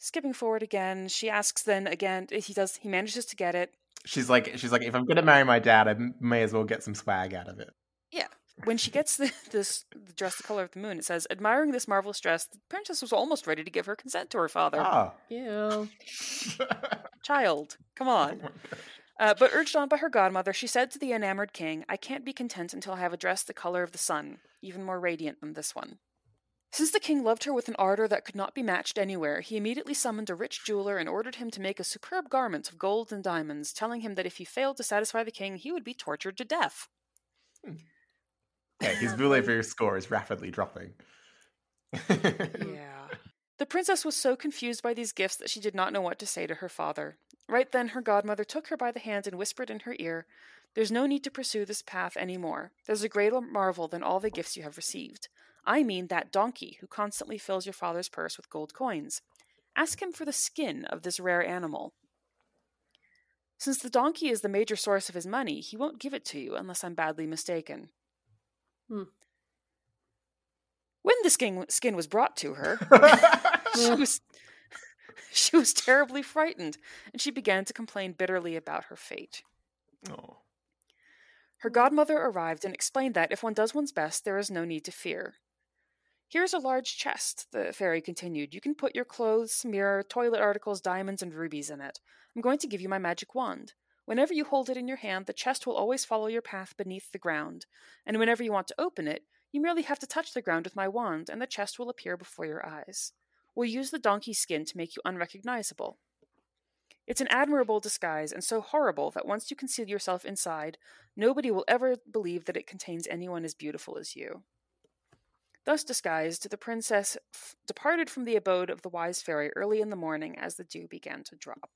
skipping forward again, she asks then again, he does, he manages to get it. She's like, she's like, if I'm going to marry my dad, I may as well get some swag out of it. Yeah. When she gets the, this the dress the color of the moon, it says, admiring this marvelous dress, the princess was almost ready to give her consent to her father. Oh. Ew. Child, come on. Oh Uh, but urged on by her godmother, she said to the enamored king, I can't be content until I have a dress the color of the sun, even more radiant than this one. Since the king loved her with an ardor that could not be matched anywhere, he immediately summoned a rich jeweler and ordered him to make a superb garment of gold and diamonds, telling him that if he failed to satisfy the king, he would be tortured to death. Yeah, his voulez-vous score is rapidly dropping. Yeah. The princess was so confused by these gifts that she did not know what to say to her father. Right then, her godmother took her by the hand and whispered in her ear, There's no need to pursue this path any more. There's a greater marvel than all the gifts you have received. I mean that donkey who constantly fills your father's purse with gold coins. Ask him for the skin of this rare animal. Since the donkey is the major source of his money, he won't give it to you unless I'm badly mistaken. Hmm. When the skin, skin was brought to her, she was she was terribly frightened, and she began to complain bitterly about her fate. Oh. Her godmother arrived and explained that if one does one's best, there is no need to fear. Here's a large chest, the fairy continued. You can put your clothes, mirror, toilet articles, diamonds, and rubies in it. I'm going to give you my magic wand. Whenever you hold it in your hand, the chest will always follow your path beneath the ground, and whenever you want to open it, you merely have to touch the ground with my wand, and the chest will appear before your eyes. We'll use the donkey skin to make you unrecognizable. It's an admirable disguise, and so horrible that once you conceal yourself inside, nobody will ever believe that it contains anyone as beautiful as you. Thus disguised, the princess f- departed from the abode of the wise fairy early in the morning as the dew began to drop.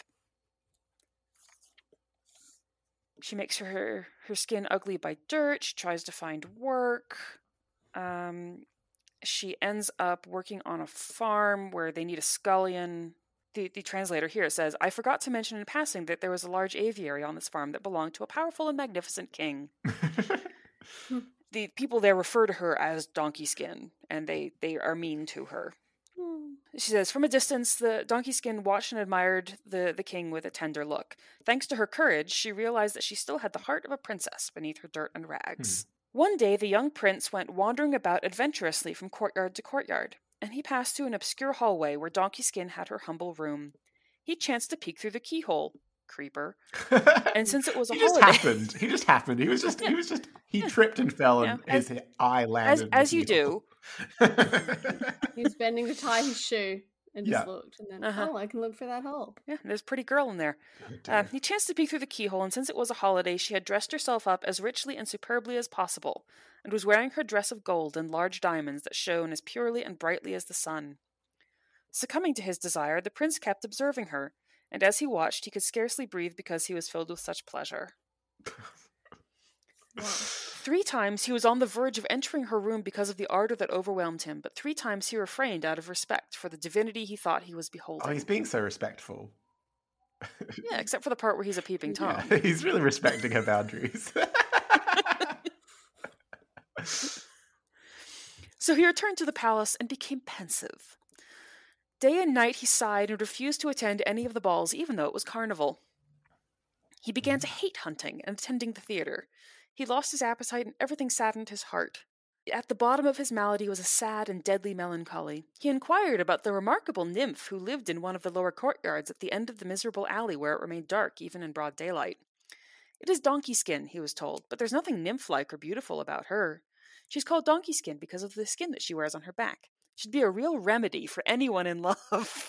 She makes her, her skin ugly by dirt, she tries to find work. Um, she ends up working on a farm where they need a scullion. The, the translator here says, I forgot to mention in passing that there was a large aviary on this farm that belonged to a powerful and magnificent king. The people there refer to her as Donkey Skin, and they, they are mean to her. She says, from a distance, the Donkey Skin watched and admired the, the king with a tender look. Thanks to her courage, she realized that she still had the heart of a princess beneath her dirt and rags. Hmm. One day, the young prince went wandering about adventurously from courtyard to courtyard, and he passed through an obscure hallway where Donkey Skin had her humble room. He chanced to peek through the keyhole. Creeper. And since it was a he holiday... just happened. He just happened. He was just, he was just, he tripped and fell and yeah, his as, eye landed. As, as you do. He was bending to tie his shoe and just yeah. looked, and then, uh-huh. oh, I can look for that hole. Yeah, there's a pretty girl in there. Oh, uh, he chanced to peek through the keyhole, and since it was a holiday, she had dressed herself up as richly and superbly as possible, and was wearing her dress of gold and large diamonds that shone as purely and brightly as the sun. Succumbing to his desire, the prince kept observing her, and as he watched, he could scarcely breathe because he was filled with such pleasure. Wow. Three times he was on the verge of entering her room because of the ardor that overwhelmed him, but three times he refrained out of respect for the divinity he thought he was beholding. Oh, he's being so respectful. Yeah, except for the part where he's a peeping Tom. Yeah, he's really respecting her boundaries. So he returned to the palace and became pensive. Day and night he sighed and refused to attend any of the balls, even though it was carnival. He began to hate hunting and attending the theater. He lost his appetite and everything saddened his heart. At the bottom of his malady was a sad and deadly melancholy. He inquired about the remarkable nymph who lived in one of the lower courtyards at the end of the miserable alley where it remained dark even in broad daylight. It is Donkey Skin, he was told, but there's nothing nymph-like or beautiful about her. She's called Donkey Skin because of the skin that she wears on her back. She'd be a real remedy for anyone in love.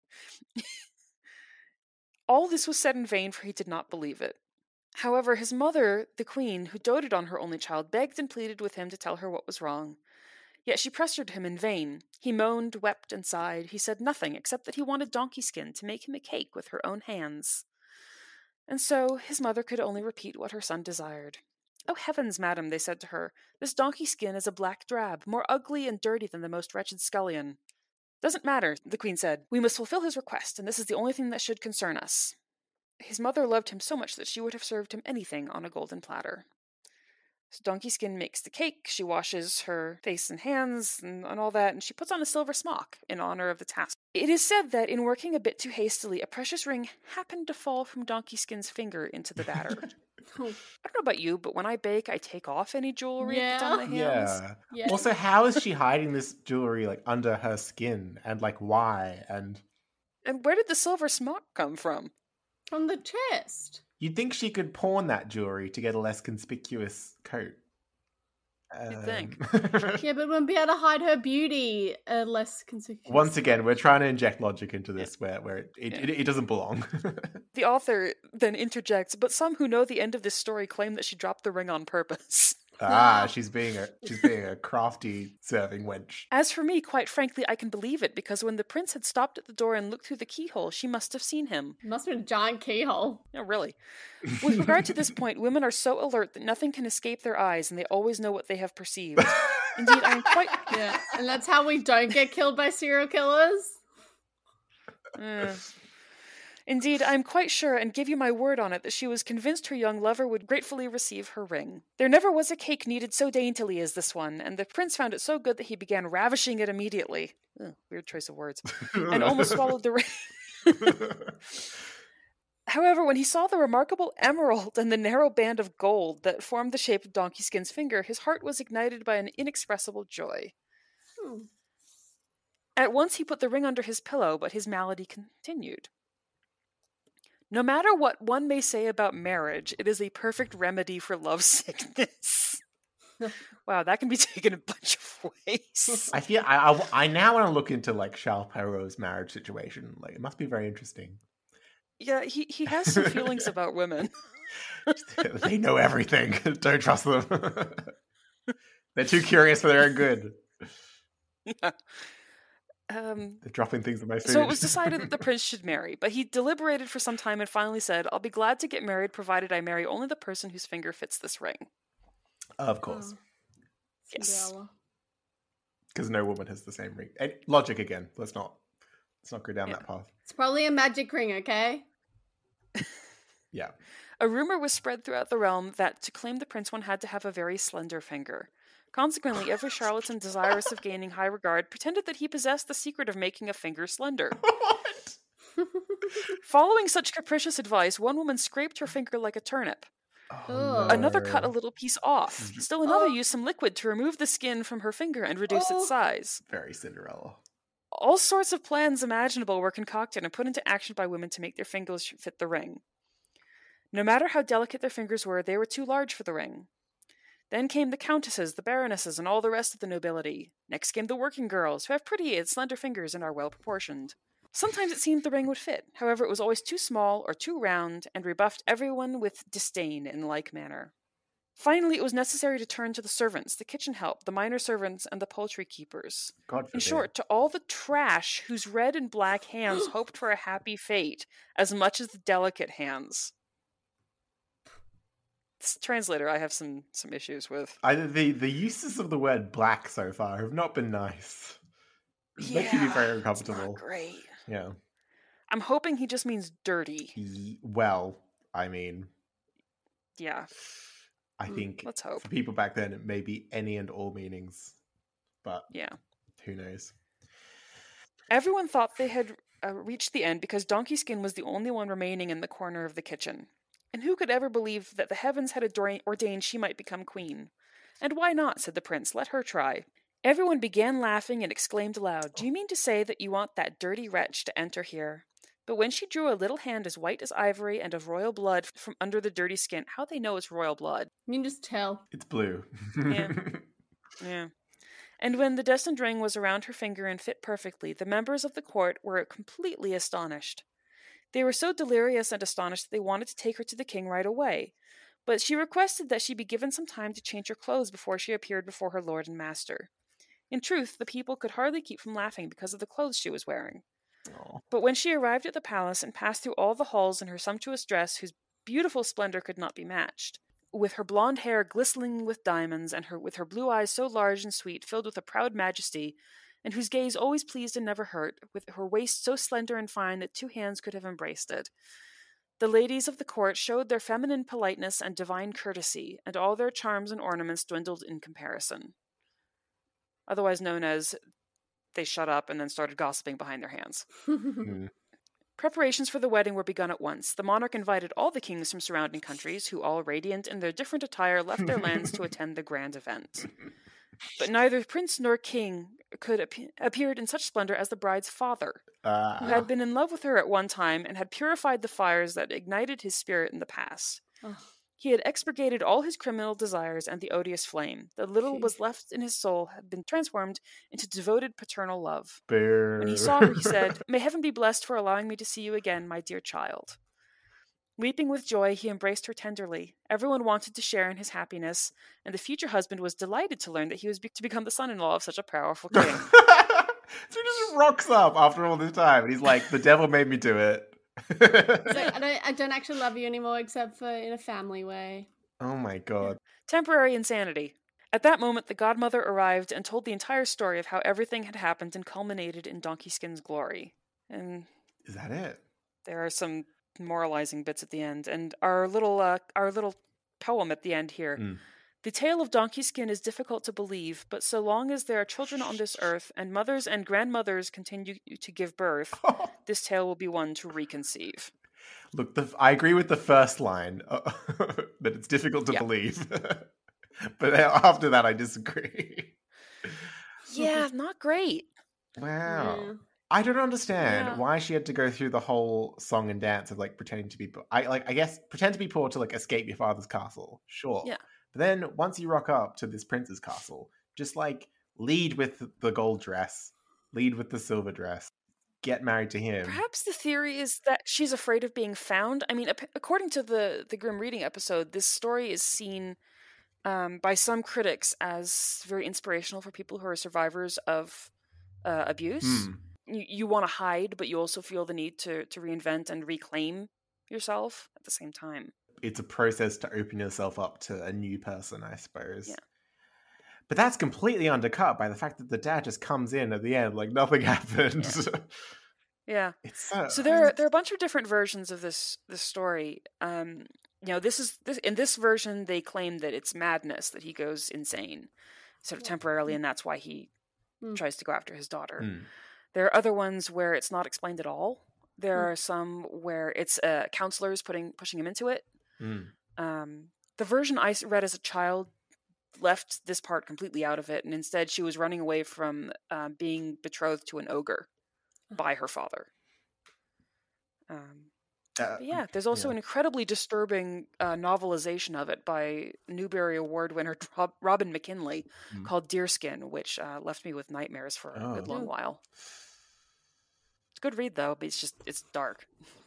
All this was said in vain, for he did not believe it. However, his mother, the queen, who doted on her only child, begged and pleaded with him to tell her what was wrong. Yet she pestered him in vain. He moaned, wept, and sighed. He said nothing, except that he wanted Donkey Skin to make him a cake with her own hands. And so his mother could only repeat what her son desired. "Oh heavens, madam," they said to her, "this Donkey Skin is a black drab, more ugly and dirty than the most wretched scullion." "Doesn't matter," the queen said. "We must fulfill his request, and this is the only thing that should concern us." His mother loved him so much that she would have served him anything on a golden platter. So Donkey Skin makes the cake, she washes her face and hands and, and all that, and she puts on a silver smock in honor of the task. It is said that in working a bit too hastily, a precious ring happened to fall from Donkey Skin's finger into the batter. I don't know about you, but when I bake, I take off any jewelry Yeah. that's on my hands. Yeah. Yeah. Also, how is she hiding this jewelry like under her skin, and like why? And And where did the silver smock come from? From the chest. you'd think she could pawn that jewelry to get a less conspicuous coat. You'd think. Um, Yeah, but wouldn't be able to hide her beauty uh, less conspicuous. Once again, we're trying to inject logic into this where, where it, it, Yeah. it, it doesn't belong. The author then interjects, but some who know the end of this story claim that she dropped the ring on purpose. ah, she's being a she's being a crafty serving wench. As for me, quite frankly, I can believe it, because when the prince had stopped at the door and looked through the keyhole, she must have seen him. Must have been a giant keyhole. No, really. With regard to this point, women are so alert that nothing can escape their eyes, and they always know what they have perceived. Indeed, I am quite... Yeah, and that's how we don't get killed by serial killers. Uh, Indeed, I am quite sure, and give you my word on it, that she was convinced her young lover would gratefully receive her ring. There never was a cake kneaded so daintily as this one, and the prince found it so good that he began ravishing it immediately. Ugh, weird choice of words. And almost swallowed the ring. However, when he saw the remarkable emerald and the narrow band of gold that formed the shape of Donkey Skin's finger, his heart was ignited by an inexpressible joy. Hmm. At once he put the ring under his pillow, but his malady continued. No matter what one may say about marriage, it is a perfect remedy for love sickness. Wow, that can be taken a bunch of ways. I feel I, I, I now want to look into like Charles Perrault's marriage situation. Like it must be very interesting. Yeah, he, he has some feelings about women. They know everything. Don't trust them. They're too curious for their own good. Yeah. Um, They're dropping things in my food. so it was decided that the prince should marry, but he deliberated for some time and finally said, I'll be glad to get married provided I marry only the person whose finger fits this ring. Of course. Yes. Cinderella. Because no woman has the same ring. Eh, Logic again. Let's not let's not go down Yeah. that path. It's probably a magic ring, okay? Yeah. A rumor was spread throughout the realm that to claim the prince one had to have a very slender finger. Consequently, every charlatan desirous of gaining high regard pretended that he possessed the secret of making a finger slender. What? Following such capricious advice, one woman scraped her finger like a turnip. Oh. Another cut a little piece off. Still another Oh. used some liquid to remove the skin from her finger and reduce Oh. its size. Very Cinderella. All sorts of plans imaginable were concocted and put into action by women to make their fingers fit the ring. No matter how delicate their fingers were, they were too large for the ring. Then came the countesses, the baronesses, and all the rest of the nobility. Next came the working girls, who have pretty and slender fingers and are well proportioned. Sometimes it seemed the ring would fit, however it was always too small or too round, and rebuffed everyone with disdain in like manner. Finally, it was necessary to turn to the servants, the kitchen help, the minor servants, and the poultry keepers. God forbid. In short, to all the trash whose red and black hands hoped for a happy fate, as much as the delicate hands. This translator I have some, some issues with. Either the, the uses of the word black so far have not been nice. It makes you be very it's not uncomfortable. great. Yeah. I'm hoping he just means dirty. Ye- Well, I mean, Yeah. I Mm, think let's hope. for people back then it may be any and all meanings, but Yeah. who knows? Everyone thought they had uh, reached the end because Donkey Skin was the only one remaining in the corner of the kitchen. And who could ever believe that the heavens had ador- ordained she might become queen? And why not, said the prince, let her try. Everyone began laughing and exclaimed aloud, do you mean to say that you want that dirty wretch to enter here? But when she drew a little hand as white as ivory and of royal blood from under the dirty skin, how they know it's royal blood? You can just tell. It's blue. Yeah. Yeah. And when the destined ring was around her finger and fit perfectly, the members of the court were completely astonished. They were so delirious and astonished that they wanted to take her to the king right away. But she requested that she be given some time to change her clothes before she appeared before her lord and master. In truth, the people could hardly keep from laughing because of the clothes she was wearing. Aw. But when she arrived at the palace and passed through all the halls in her sumptuous dress, whose beautiful splendor could not be matched, with her blonde hair glistening with diamonds, and her with her blue eyes so large and sweet, filled with a proud majesty, and whose gaze always pleased and never hurt, with her waist so slender and fine that two hands could have embraced it. The ladies of the court showed their feminine politeness and divine courtesy, and all their charms and ornaments dwindled in comparison. Otherwise known as they shut up and then started gossiping behind their hands. Mm. Preparations for the wedding were begun at once. The monarch invited all the kings from surrounding countries, who all radiant in their different attire left their lands to attend the grand event. But neither prince nor king could ap- appeared in such splendor as the bride's father, Uh, who had been in love with her at one time and had purified the fires that ignited his spirit in the past. Oh. He had expurgated all his criminal desires and the odious flame. The little Jeez. was left in his soul had been transformed into devoted paternal love. boo. When he saw her, he said, "May heaven be blessed for allowing me to see you again, my dear child." Weeping with joy, he embraced her tenderly. Everyone wanted to share in his happiness, and the future husband was delighted to learn that he was be- to become the son-in-law of such a powerful king. So he just rocks up after all this time, and he's like, "The devil made me do it." He's like, I don't, I don't actually love you anymore, except for in a family way. Oh my god! Temporary insanity. At that moment, the godmother arrived and told the entire story of how everything had happened and culminated in Donkey Skin's glory. And Is that it? there are some moralizing bits at the end, and our little uh, our little poem at the end here. Mm. The tale of Donkey Skin is difficult to believe, but so long as there are children on this earth and mothers and grandmothers continue to give birth, this tale will be one to reconceive. Look, the, I agree with the first line, uh, that it's difficult to Yeah. believe. But after that, I disagree. Yeah, not great. Wow. Yeah. I don't understand Yeah. why she had to go through the whole song and dance of like pretending to be poor. I like I guess pretend to be poor to like escape your father's castle. Sure. Yeah. But then once you rock up to this prince's castle, just like lead with the gold dress, lead with the silver dress, get married to him. Perhaps the theory is that she's afraid of being found. I mean, ap- according to the the Grim Reading episode, this story is seen um, by some critics as very inspirational for people who are survivors of uh, abuse. Hmm. You, you want to hide, but you also feel the need to to reinvent and reclaim yourself at the same time. It's a process to open yourself up to a new person, I suppose. Yeah. But that's completely undercut by the fact that the dad just comes in at the end like nothing happened. Yeah. It's so, So there are there are a bunch of different versions of this this story. Um, you know, this is this in this version they claim that it's madness, that he goes insane, sort of temporarily, and that's why he Mm. tries to go after his daughter. Hmm. There are other ones where it's not explained at all. There Mm. are some where it's uh, counselors putting pushing him into it. Hmm. Um, the version I s- read as a child left this part completely out of it, and instead she was running away from uh, being betrothed to an ogre by her father. Um, Uh, but yeah, there's also yeah. an incredibly disturbing uh, novelization of it by Newbery Award winner Rob- Robin McKinley Mm. called Deerskin, which uh, left me with nightmares for a good Oh. long Ooh. while. It's a good read though, but it's just it's dark.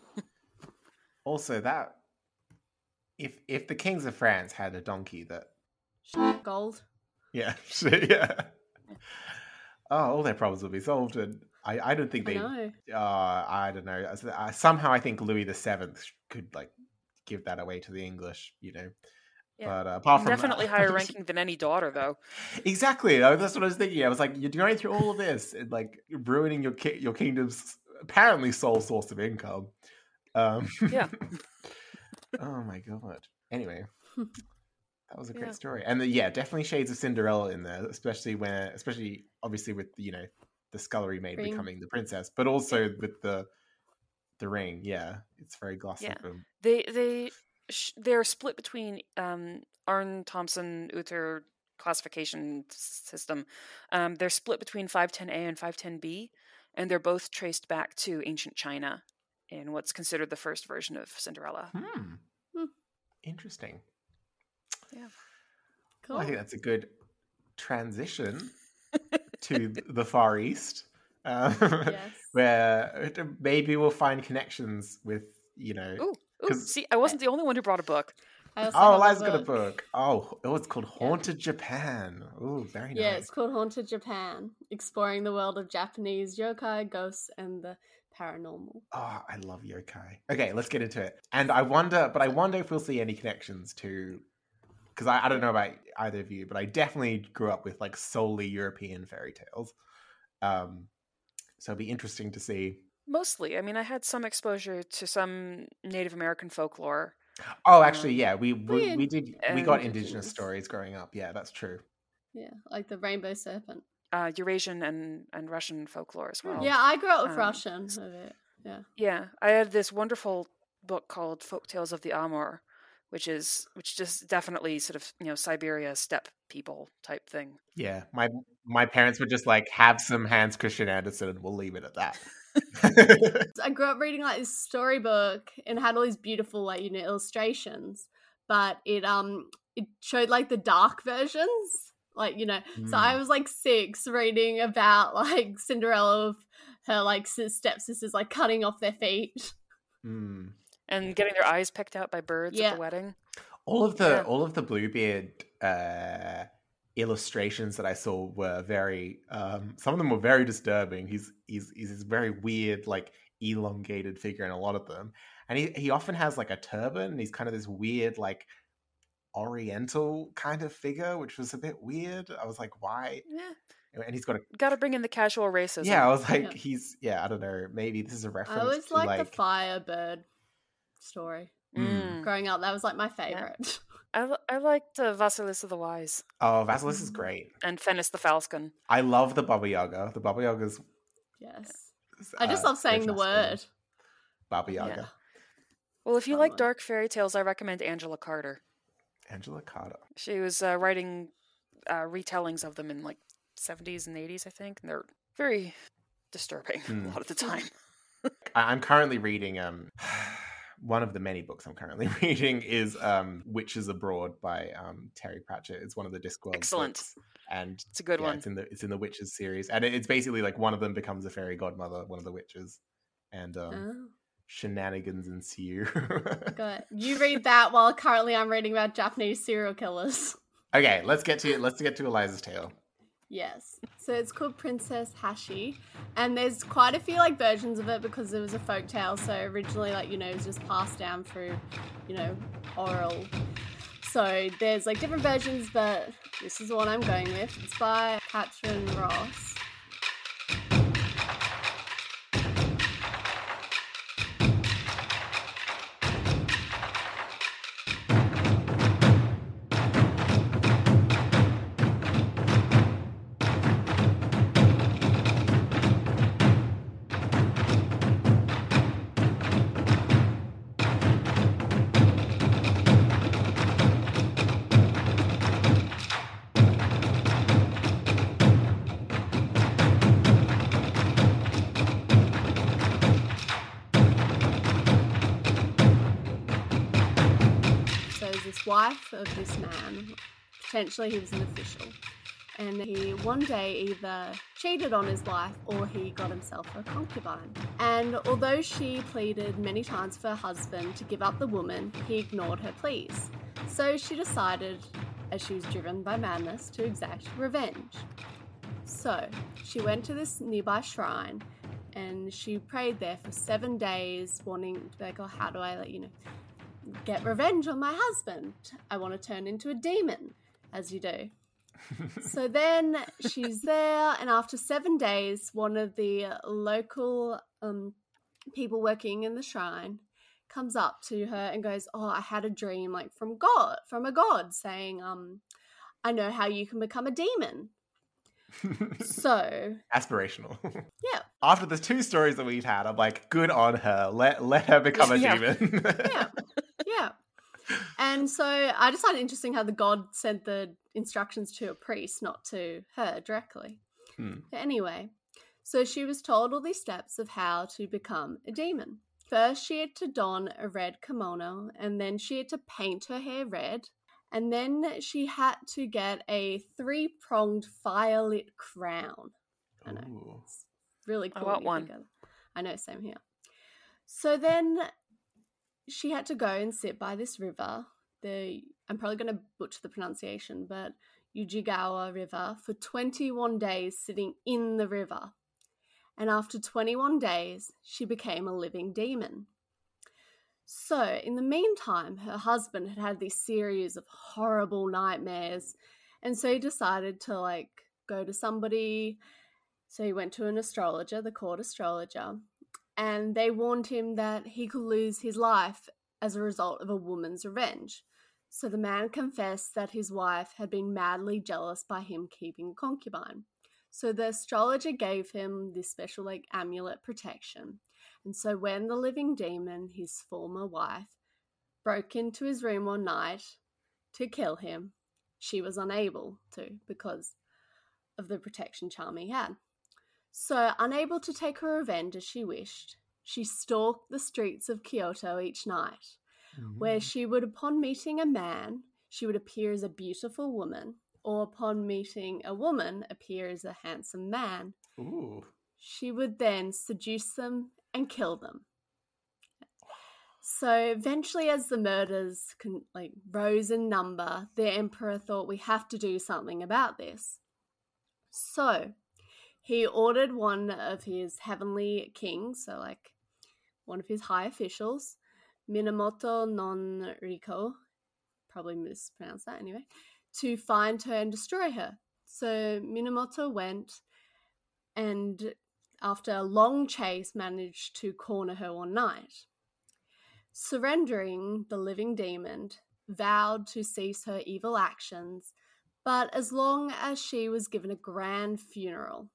Also, that if if the kings of France had a donkey that Gold. yeah yeah oh all their problems would be solved, and I I don't think I they know. uh I don't know As- uh, somehow I think Louis the Seventh could like give that away to the English, you know. Yeah. But uh, apart from Definitely higher ranking than any daughter though. Exactly. I- That's what I was thinking. I was like, you're going through all of this and like ruining your ki- your kingdom's apparently sole source of income. Um, Yeah. oh my god. Anyway, that was a great Yeah. story, and the, yeah, definitely shades of Cinderella in there, especially when, especially obviously with you know the scullery maid Ring. becoming the princess, but also with the the ring. Yeah, it's very glossy. Yeah. Boom. They they sh- they're split between um, Arne Thompson Uther classification s- system. Um, they're split between five ten A and five ten B, and they're both traced back to ancient China in what's considered the first version of Cinderella. Hmm. Hmm. Interesting. Yeah. Cool. Well, I think that's a good transition to the Far East, uh, Yes. where maybe we'll find connections with, you know. Ooh, ooh, 'Cause- see, I wasn't the only one who brought a book. I also Oh, have Eliza's got a book. Oh, oh, it's called Yeah. Haunted Japan. Oh, very Yeah, nice. it's called Haunted Japan, exploring the world of Japanese yokai, ghosts, and the paranormal. Oh, I love yokai. Okay, let's get into it. And I wonder, but I wonder if we'll see any connections to, because I, I don't know about either of you, but I definitely grew up with like solely European fairy tales. Um, so it'd be interesting to see Mostly. I mean, I had some exposure to some Native American folklore. Oh, actually, Um, yeah, we we, we we did we got and- indigenous Indigenous. stories growing up. Yeah, that's true. Yeah, like the rainbow serpent. uh, Eurasian and, and Russian folklore as well. Yeah, I grew up with um, Russian of it. Yeah. Yeah, I had this wonderful book called Folktales of the Amur, which is which just definitely sort of, you know, Siberia steppe people type thing. Yeah, my my parents would just like have some Hans Christian Andersen, and we'll leave it at that. I grew up reading like this storybook and had all these beautiful like, you know, illustrations, but it um it showed like the dark versions. Like, you know, so I was like six reading about like Cinderella of her like sis- stepsisters like cutting off their feet. Mm. And getting their eyes picked out by birds Yeah. at the wedding. All of the Yeah. all of the Bluebeard uh, illustrations that I saw were very. Um, some of them were very disturbing. He's he's he's this very weird, like elongated figure in a lot of them, and he he often has like a turban. And he's kind of this weird, like Oriental kind of figure, which was a bit weird. I was like, why? Yeah. And he's got a Got to bring in the casual racism. yeah. I was like, Yeah. he's yeah. I don't know. Maybe this is a reference. I always to, liked like the Firebird story. Mm. Growing up, that was like my favorite. I, li- I liked uh, Vasilis of the Wise oh, Vasilis is great. and Fennis the Falcon. I love the Baba Yaga. The Baba Yaga's. Yes. I just uh, love saying the fantastic. word. Baba Yeah. Yaga. Well, if you Fun like one. dark fairy tales, I recommend Angela Carter. Angela Carter. She was uh, writing uh, retellings of them in like seventies and eighties, I think, and they're very disturbing Hmm. a lot of the time. I- I'm currently reading um one of the many books I'm currently reading is um Witches Abroad by um Terry Pratchett. It's one of the Discworld Excellent. books, and It's a good yeah, one. it's in the it's in the Witches series, and it- it's basically like one of them becomes a fairy godmother, one of the witches, and um Oh, shenanigans ensue. got it. You read that while currently I'm reading about Japanese serial killers. Okay, let's get to let's get to Eliza's tale. Yes. So it's called Princess Hashi, and there's quite a few like versions of it because it was a folk tale. So originally, like, you know, it was just passed down through, you know, oral. So there's like different versions, but this is the one I'm going with. It's by Catherine Ross. So there's this wife of this man. Potentially he was an official. And he one day either cheated on his wife or he got himself a concubine. And although she pleaded many times for her husband to give up the woman, he ignored her pleas. So she decided, as she was driven by madness, to exact revenge. So she went to this nearby shrine and she prayed there for seven days, wanting to be like, oh, how do I, like, you know, get revenge on my husband? I want to turn into a demon, as you do. So then she's there, and after seven days, one of the local um, people working in the shrine comes up to her and goes, "Oh, I had a dream, like from God, from a god, saying, um, I know how you can become a demon." So Aspirational. yeah, After the two stories that we've had, I'm like, good on her. Let let her become a Yeah. demon. yeah, yeah. And so I just find it interesting how the god sent the instructions to a priest, not to her directly. Hmm. But anyway, so she was told all these steps of how to become a demon. First, she had to don a red kimono, and then she had to paint her hair red, and then she had to get a three-pronged fire-lit crown. I know. Ooh. It's really I cool. want when you think one. of it. I know, same here. So then she had to go and sit by this river. The I'm probably going to butcher the pronunciation, but Ujigawa River for twenty-one days sitting in the river. And after twenty-one days, she became a living demon. So, in the meantime, her husband had had this series of horrible nightmares, and so he decided to, like, go to somebody. So he went to an astrologer, the court astrologer, and they warned him that he could lose his life as a result of a woman's revenge. So the man confessed that his wife had been madly jealous by him keeping a concubine. So the astrologer gave him this special like amulet protection. And so when the living demon, his former wife, broke into his room one night to kill him, she was unable to because of the protection charm he had. So, unable to take her revenge as she wished, she stalked the streets of Kyoto each night, mm-hmm. where she would, upon meeting a man, she would appear as a beautiful woman, or upon meeting a woman, appear as a handsome man. Ooh. She would then seduce them and kill them. So eventually, as the murders con- like rose in number, the emperor thought, we have to do something about this. So he ordered one of his heavenly kings, so like one of his high officials, Minamoto non Riko, probably mispronounced that anyway, to find her and destroy her. So Minamoto went and after a long chase managed to corner her one night. Surrendering, the living demon vowed to cease her evil actions, but as long as she was given a grand funeral.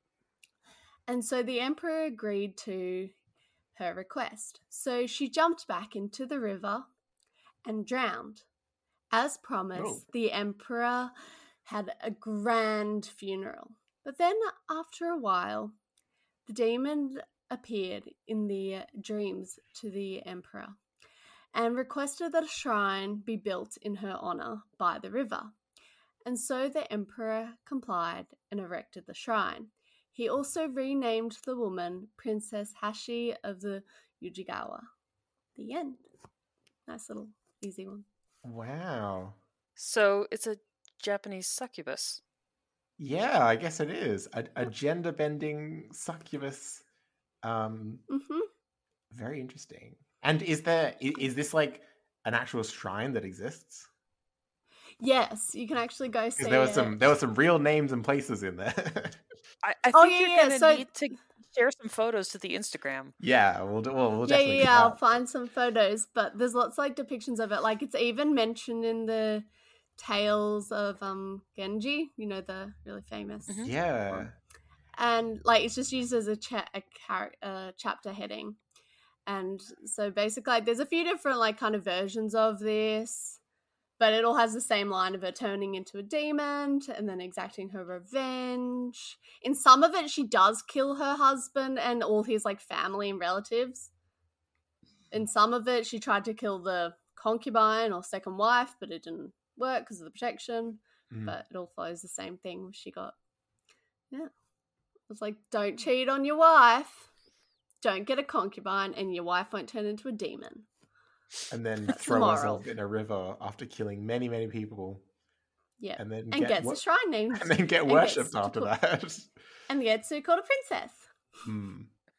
And so the emperor agreed to her request. So she jumped back into the river and drowned. As promised, oh. the emperor had a grand funeral. But then after a while, the demon appeared in the dreams to the emperor and requested that a shrine be built in her honor by the river. And so the emperor complied and erected the shrine. He also renamed the woman Princess Hashi of the Yujigawa. The end. Nice little easy one. Wow. So it's a Japanese succubus. Yeah, I guess it is. A, a gender-bending succubus. Um, mm-hmm. Very interesting. And is there is, is this like an actual shrine that exists? Yes, you can actually go see there were it. some there were some real names and places in there. I, I think oh, yeah, you're yeah. gonna so, need to share some photos to the Instagram. Yeah, we'll do. We'll, we'll yeah, definitely yeah, do yeah. I'll that. find some photos, but there's lots of like depictions of it. Like it's even mentioned in the Tales of um Genji. You know, the really famous. Mm-hmm. Yeah. One. And like it's just used as a cha- a, char- a chapter heading. And so basically like, there's a few different like kind of versions of this, but it all has the same line of her turning into a demon and then exacting her revenge. In some of it, she does kill her husband and all his like family and relatives. In some of it, she tried to kill the concubine or second wife, but it didn't work because of the protection. Mm. But it all follows the same thing. She got, yeah. It's like, don't cheat on your wife. Don't get a concubine, and your wife won't turn into a demon. And then That's throw the herself in a river after killing many, many people. Yeah. And then and get gets wo- a shrine named. And then get and worshipped gets after call- that. And gets to called a princess. Hmm.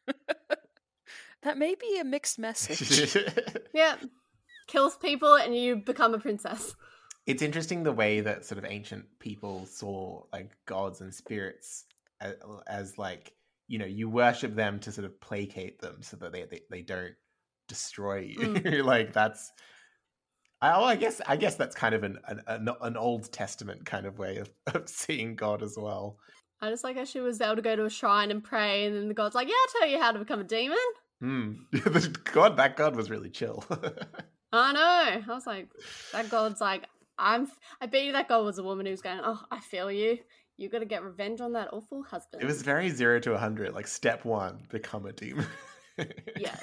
That may be a mixed message. Yeah. Kills people, and you become a princess. It's interesting the way that sort of ancient people saw like gods and spirits as, as like, you know, you worship them to sort of placate them so that they they, they don't destroy you. Mm. Like that's, I, oh, I guess I guess that's kind of an an, an Old Testament kind of way of, of seeing God as well. I just like how she was able to go to a shrine and pray, and then the god's like, "Yeah, I'll tell you how to become a demon." Hmm. God, that God was really chill. I know. I was like, that god's like, I'm. I bet you that god was a woman who was going, "Oh, I feel you. You got to get revenge on that awful husband." It was very zero to a hundred. Like step one, become a demon. Yes.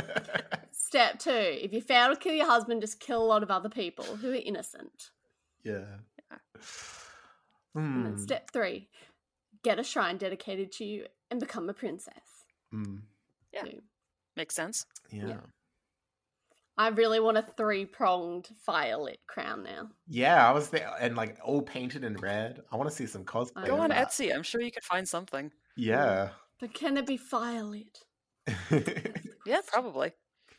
Step two, if you fail to kill your husband, just kill a lot of other people who are innocent. Yeah. yeah. Mm. And then step three, get a shrine dedicated to you and become a princess. Mm. Yeah. So, makes sense. Yeah. yeah. I really want a three-pronged fire-lit crown now. Yeah, I was there, and like all painted in red. I want to see some cosplay. Go on that. Etsy. I'm sure you could find something. Yeah. But can it be fire-lit? Yeah, probably.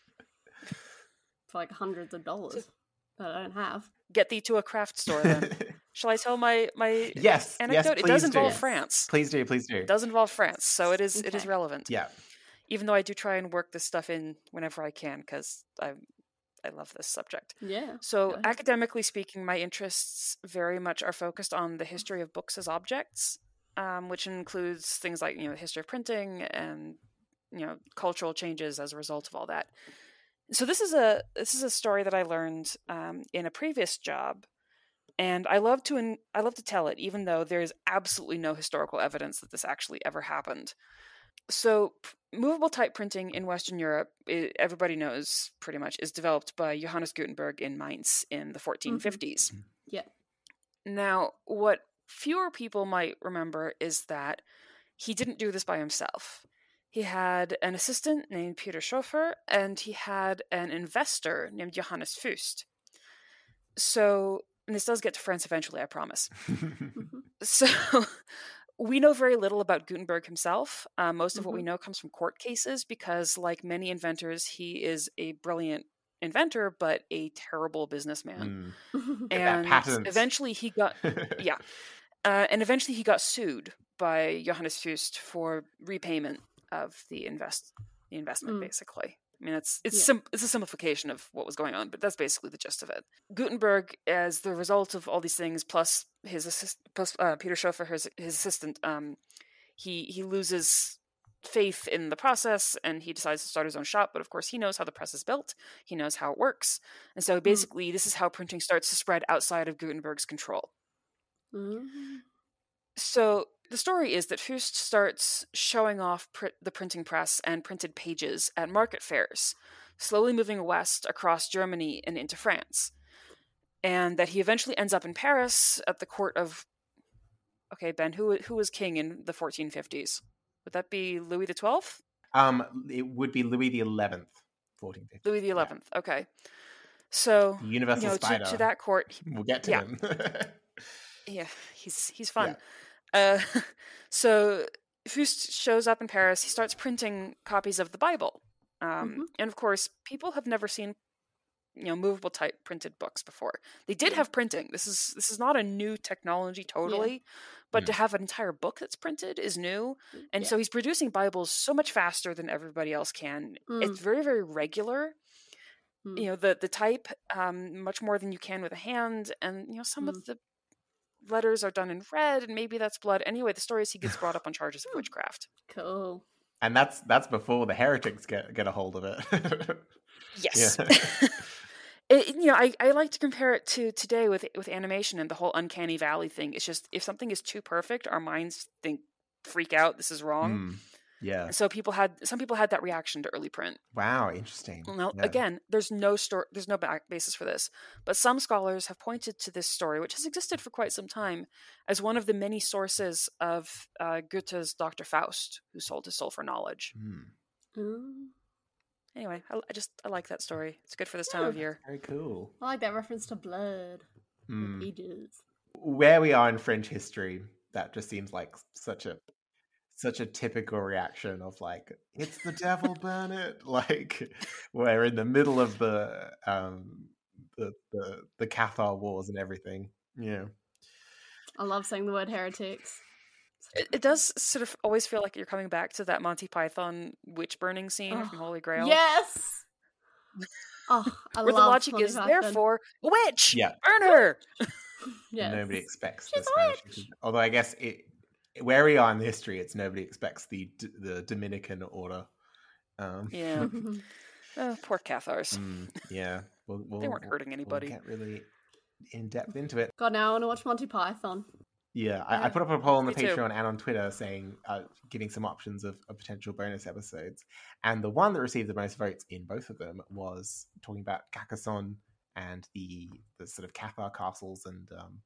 For like hundreds of dollars that I don't have. Get thee to a craft store then. Shall I tell my my yes, anecdote? Yes, it does involve do. France. Please do, please do. It does involve France, so it is okay. it is relevant. Yeah. even though I do try and work this stuff in whenever I can because I I love this subject. Yeah. So go ahead. academically speaking, my interests very much are focused on the history of books as objects, um, which includes things like, you know, the history of printing and, you know, cultural changes as a result of all that. So this is a this is a story that I learned um, in a previous job, and I love to in, I love to tell it, even though there is absolutely no historical evidence that this actually ever happened. So p- movable type printing in Western Europe, it, everybody knows pretty much, is developed by Johannes Gutenberg in Mainz in the fourteen fifties. Mm-hmm. Yeah. Now, what fewer people might remember is that he didn't do this by himself. He had an assistant named Peter Schoeffer, and he had an investor named Johannes Fust. So, and this does get to France eventually, I promise. So, we know very little about Gutenberg himself. Uh, most of mm-hmm. what we know comes from court cases because, like many inventors, he is a brilliant inventor, but a terrible businessman. Mm. And eventually he got, yeah. Uh, and eventually he got sued by Johannes Fust for repayment of the invest the investment, mm. basically. I mean, it's it's yeah. sim- it's a simplification of what was going on, but that's basically the gist of it. Gutenberg, as the result of all these things, plus his assist, plus uh, Peter Schoeffer, his his assistant, um, he he loses faith in the process, and he decides to start his own shop. But of course, he knows how the press is built. He knows how it works, and so basically, mm. this is how printing starts to spread outside of Gutenberg's control. Mm. So the story is that Fust starts showing off pr- the printing press and printed pages at market fairs, slowly moving west across Germany and into France. And that he eventually ends up in Paris at the court of... Okay, Ben, who who was king in the fourteen fifties? Would that be Louis the Twelfth? Um, it would be Louis the Eleventh, fourteen fifty. Louis the Eleventh, yeah. Okay. So, the Universal you know, Spider. To, to that court... We'll get to yeah. him. Yeah, he's he's fun. Yeah. Uh, so Fust shows up in Paris. He starts printing copies of the Bible, um, mm-hmm. and of course, people have never seen, you know, movable type printed books before. They did have printing. This is this is not a new technology totally, yeah. but mm. to have an entire book that's printed is new. And yeah. so he's producing Bibles so much faster than everybody else can. Mm. It's very very regular. Mm. You know, the the type um, much more than you can with a hand, and you know some mm. of the letters are done in red, and maybe that's blood. Anyway, the story is he gets brought up on charges of witchcraft. Cool. And that's that's before the heretics get get a hold of it. Yes. It, you know, I, I like to compare it to today with with animation and the whole uncanny valley thing. It's just if something is too perfect, our minds think freak out. This is wrong. Mm, yeah. And so people had some people had that reaction to early print. Wow, interesting. Now, yeah. again, there's no story, there's no back basis for this, but some scholars have pointed to this story, which has existed for quite some time, as one of the many sources of uh, Goethe's Doctor Faust, who sold his soul for knowledge. Mm. Mm. Anyway, I, I just I like that story. It's good for this time Yeah. of year. Very cool. I like that reference to blood. Mm. Pages. Where we are in French history, that just seems like such a such a typical reaction of like, it's the devil, burn it. Like we're in the middle of the um the the, the Cathar Wars and everything. Yeah. I love saying the word heretics. It, it does sort of always feel like you're coming back to that Monty Python witch burning scene Oh, from Holy Grail. Yes. Oh, I Where love the logic Monty is, Python. therefore, a witch! Yeah. Burn her! Yes. Nobody expects She's the a Spanish. witch. Although I guess it, where we are in history, it's nobody expects the the Dominican order. Um, Yeah. Oh, poor Cathars. mm, yeah. We'll, we'll, They weren't hurting anybody. We'll get really in depth into it. God, now I want to watch Monty Python. Yeah, I, I Yeah. put up a poll on the Me too. Patreon and on Twitter saying, uh, giving some options of, of potential bonus episodes. And the one that received the most votes in both of them was talking about Carcassonne and the the sort of Cathar castles and um,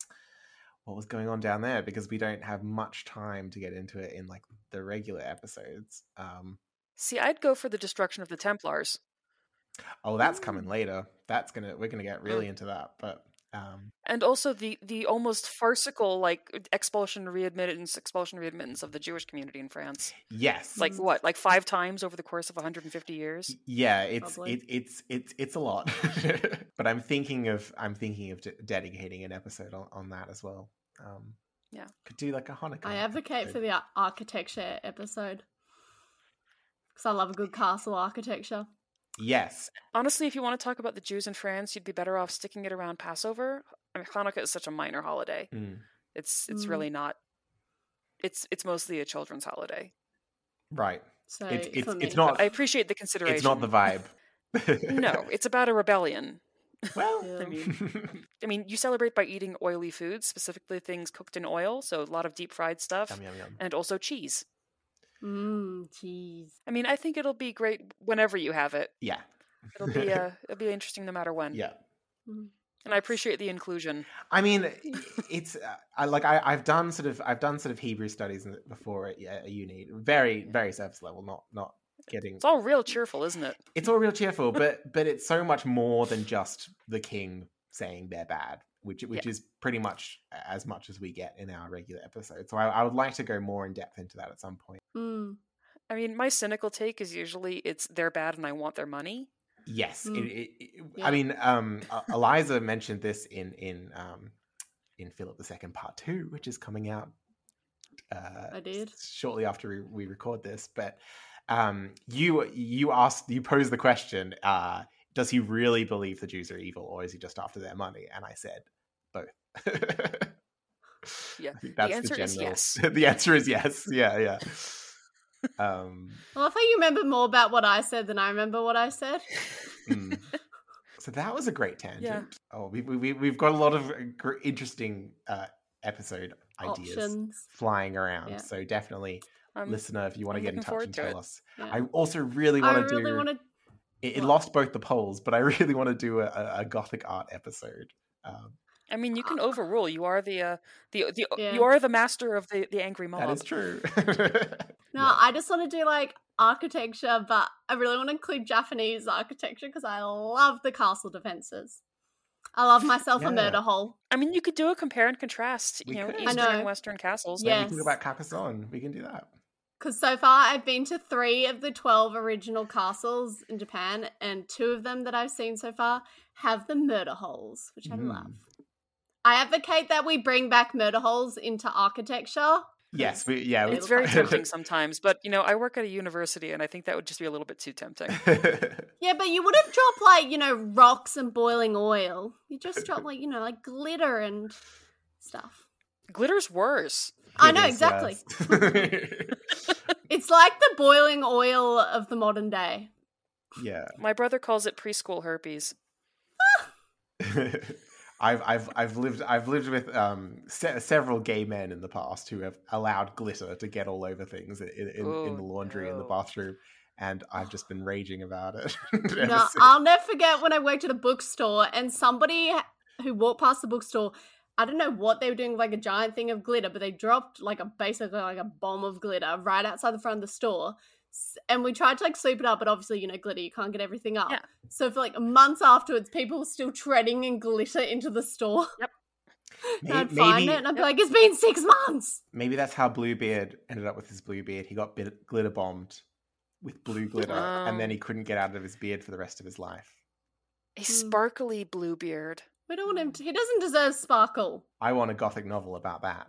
what was going on down there, because we don't have much time to get into it in like the regular episodes. Um, See, I'd go for the destruction of the Templars. oh, that's coming later. That's gonna we're gonna get really into that, but. Um, And also the, the almost farcical, like, expulsion, readmittance, expulsion, readmittance of the Jewish community in France. yes, Like, what, like five times over the course of one hundred fifty years? yeah, it's Probably. it, it's it's it's a lot. But I'm thinking of I'm thinking of de- dedicating an episode on, on that as well. Um, Yeah. could do like a Hanukkah. I advocate for episode. the ar- architecture episode. Because I love a good castle architecture. Yes. Honestly, if you want to talk about the Jews in France, you'd be better off sticking it around Passover. I mean, Hanukkah is such a minor holiday. Mm. It's it's Mm. really not. It's it's mostly a children's holiday. Right. So It's it's for me. it's not I appreciate the consideration. it's not the vibe. No, it's about a rebellion. Well, Yeah. I mean, I mean, you celebrate by eating oily foods, specifically things cooked in oil, so a lot of deep fried stuff, yum yum yum. and also cheese. Mmm, cheese. I mean, I think it'll be great whenever you have it. Yeah. It'll be uh, it'll be interesting no matter when. Yeah. And I appreciate the inclusion. I mean, it's uh, I like I I've done sort of I've done sort of Hebrew studies in- before at, at uni, very very surface level, not not getting. It's all real cheerful, isn't it? It's all real cheerful, but but it's so much more than just the king saying they're bad, which which Yeah. is pretty much as much as we get in our regular episode. So I, I would like to go more in depth into that at some point. Mm. I mean, my cynical take is usually it's they're bad and I want their money. Yes, Mm. it, it, it- Yeah. I mean, um, uh, Eliza mentioned this in in um, in Philip the Second Part Two, which is coming out. Uh, I did. shortly after we, we record this, but um, you you asked you posed the question: uh, does he really believe the Jews are evil, or is he just after their money? And I said both. Yeah. I think that's The answer is general- yes. The answer is yes. Yeah, yeah. Um, Well, I thought you remember more about what I said than I remember what I said. mm. So that was a great tangent. Yeah. Oh, we, we, we've got a lot of gr- interesting uh, episode ideas Options. flying around. Yeah. So definitely, Um, listener, if you want to I'm get in looking touch forward and to tell it. us. Yeah. I also really I want to really do. want to. It, it what? lost both the polls, but I really want to do a, a, a gothic art episode. Um, I mean, you can overrule. You are the uh, the the Yeah. you are the master of the, the angry mob. that is true. No, Yeah. I just want to do like architecture, but I really want to include Japanese architecture because I love the castle defenses. I love myself Yeah. a murder hole. I mean, you could do a compare and contrast. We You know, could. I Eastern know. and Western castles. Maybe Yeah. we can go back Carcassonne. We can do that. Because so far I've been to three of the twelve original castles in Japan, and two of them that I've seen so far have the murder holes, which I Mm. love. I advocate that we bring back murder holes into architecture. Yes, we, yeah. It's we- very tempting sometimes, but you know, I work at a university, and I think that would just be a little bit too tempting. Yeah, but you wouldn't drop like, you know, rocks and boiling oil. You just drop like, you know, like glitter and stuff. Glitter's worse. I know, Goodness, exactly. yes. It's like the boiling oil of the modern day. Yeah. My brother calls it preschool herpes. I've I've I've lived I've lived with um se- several gay men in the past who have allowed glitter to get all over things in, in, in Oh, the laundry and the no. bathroom, and I've just been raging about it. ever No, since. I'll never forget when I worked at a bookstore and somebody who walked past the bookstore, I don't know what they were doing with like a giant thing of glitter, but they dropped like a basically like a bomb of glitter right outside the front of the store. S- And we tried to like sweep it up, but obviously, you know, glitter, you can't get everything up. Yeah. So for like months afterwards, people were still treading in glitter into the store. Yep. And I'd May- find maybe- it and I'd be like, it's been six months. Maybe that's how Bluebeard ended up with his blue beard. He got bit- glitter bombed with blue glitter, and then Oh. he couldn't get out of his beard for the rest of his life. A sparkly blue beard. We don't want him to, he doesn't deserve sparkle. I want a gothic novel about that.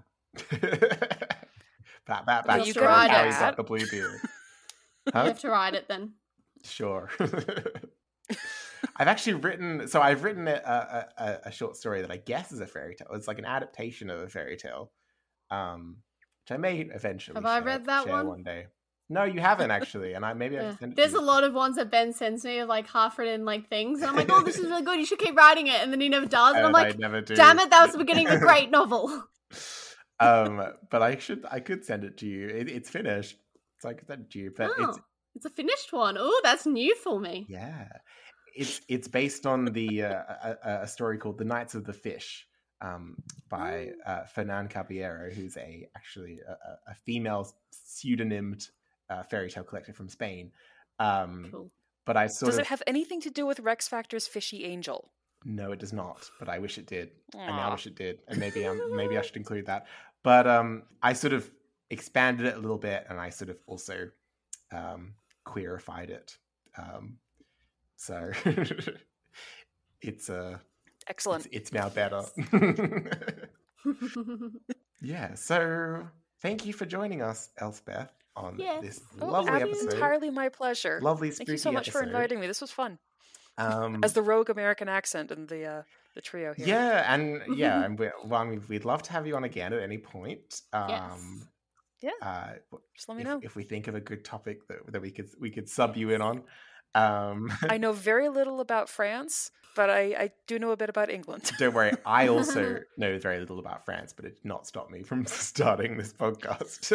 that that Well, backstory you of could write how he it. got the blue beard. You Huh? have to write it then. Sure. I've actually written, so I've written a, a, a, a short story that I guess is a fairy tale. It's like an adaptation of a fairy tale, um, which I may eventually. Have I share- read that share one? one day. No, you haven't actually, and I maybe I Yeah. should send it There's to a you. lot of ones that Ben sends me of like half written like things, and I'm like, oh, this is really good. You should keep writing it, and then he never does, and I'm And like, I never do. damn it, that was the beginning of a great novel. um, but I should, I could send it to you. It, it's finished, so I could send it to you. But Oh, it's it's a finished one. Oh, that's new for me. yeah, it's it's based on the uh, a, a story called The Knights of the Fish, um, by uh, Fernán Caballero, who's a actually a, a- a female pseudonymed uh, fairy tale collector from Spain. Um, Cool. but I sort Does of it have anything to do with Rex Factor's Fishy Angel? no, it does not. But I wish it did. I now Aw. wish it did, and maybe um, maybe I should include that. But um, I sort of expanded it a little bit, and I sort of also um, queerified it. Um, so it's uh, Excellent. it's, it's now better. Yeah. So thank you for joining us, Elspeth, on Yes. this Oh, lovely ab- episode. entirely my pleasure. Lovely, Thank spooky you so much for episode. inviting me. This was fun. Um, As the rogue American accent and the uh, the trio here. yeah, and yeah, and we, well, I mean, we'd love to have you on again at any point. Um, Yes. Yeah. Uh, Just let me if, know. if we think of a good topic that that we could we could sub you in on. Um, I know very little about France, but I, I do know a bit about England. Don't worry, I also know very little about France, but it did not stop me from starting this podcast.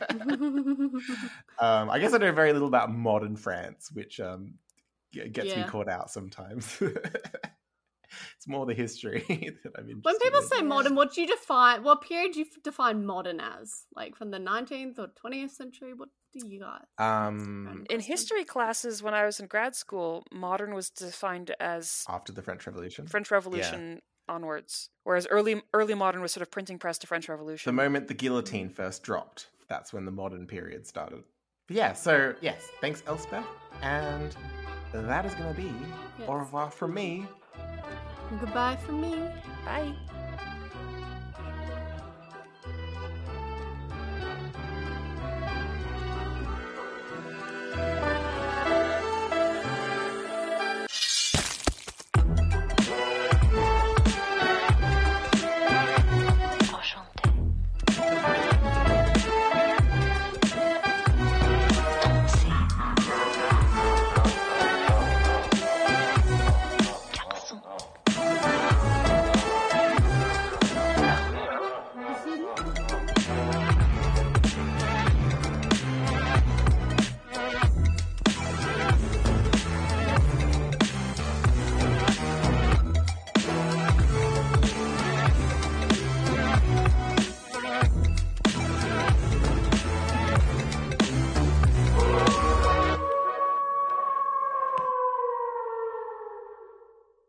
um, I guess I know very little about modern France, which um, g- gets Yeah. me caught out sometimes. It's more the history that I'm interested When people in. say modern, what do you define? What period do you f- define modern as? Like from the nineteenth or twentieth century? What do you guys? Um, In history classes when I was in grad school, modern was defined as after the French Revolution. French Revolution onwards, whereas early early modern was sort of printing press to French The Revolution. moment the guillotine first dropped, that's when the modern period started. But yeah, so yes, thanks Elspeth, and that is going to be Yes. au revoir from me. Goodbye from me. Bye.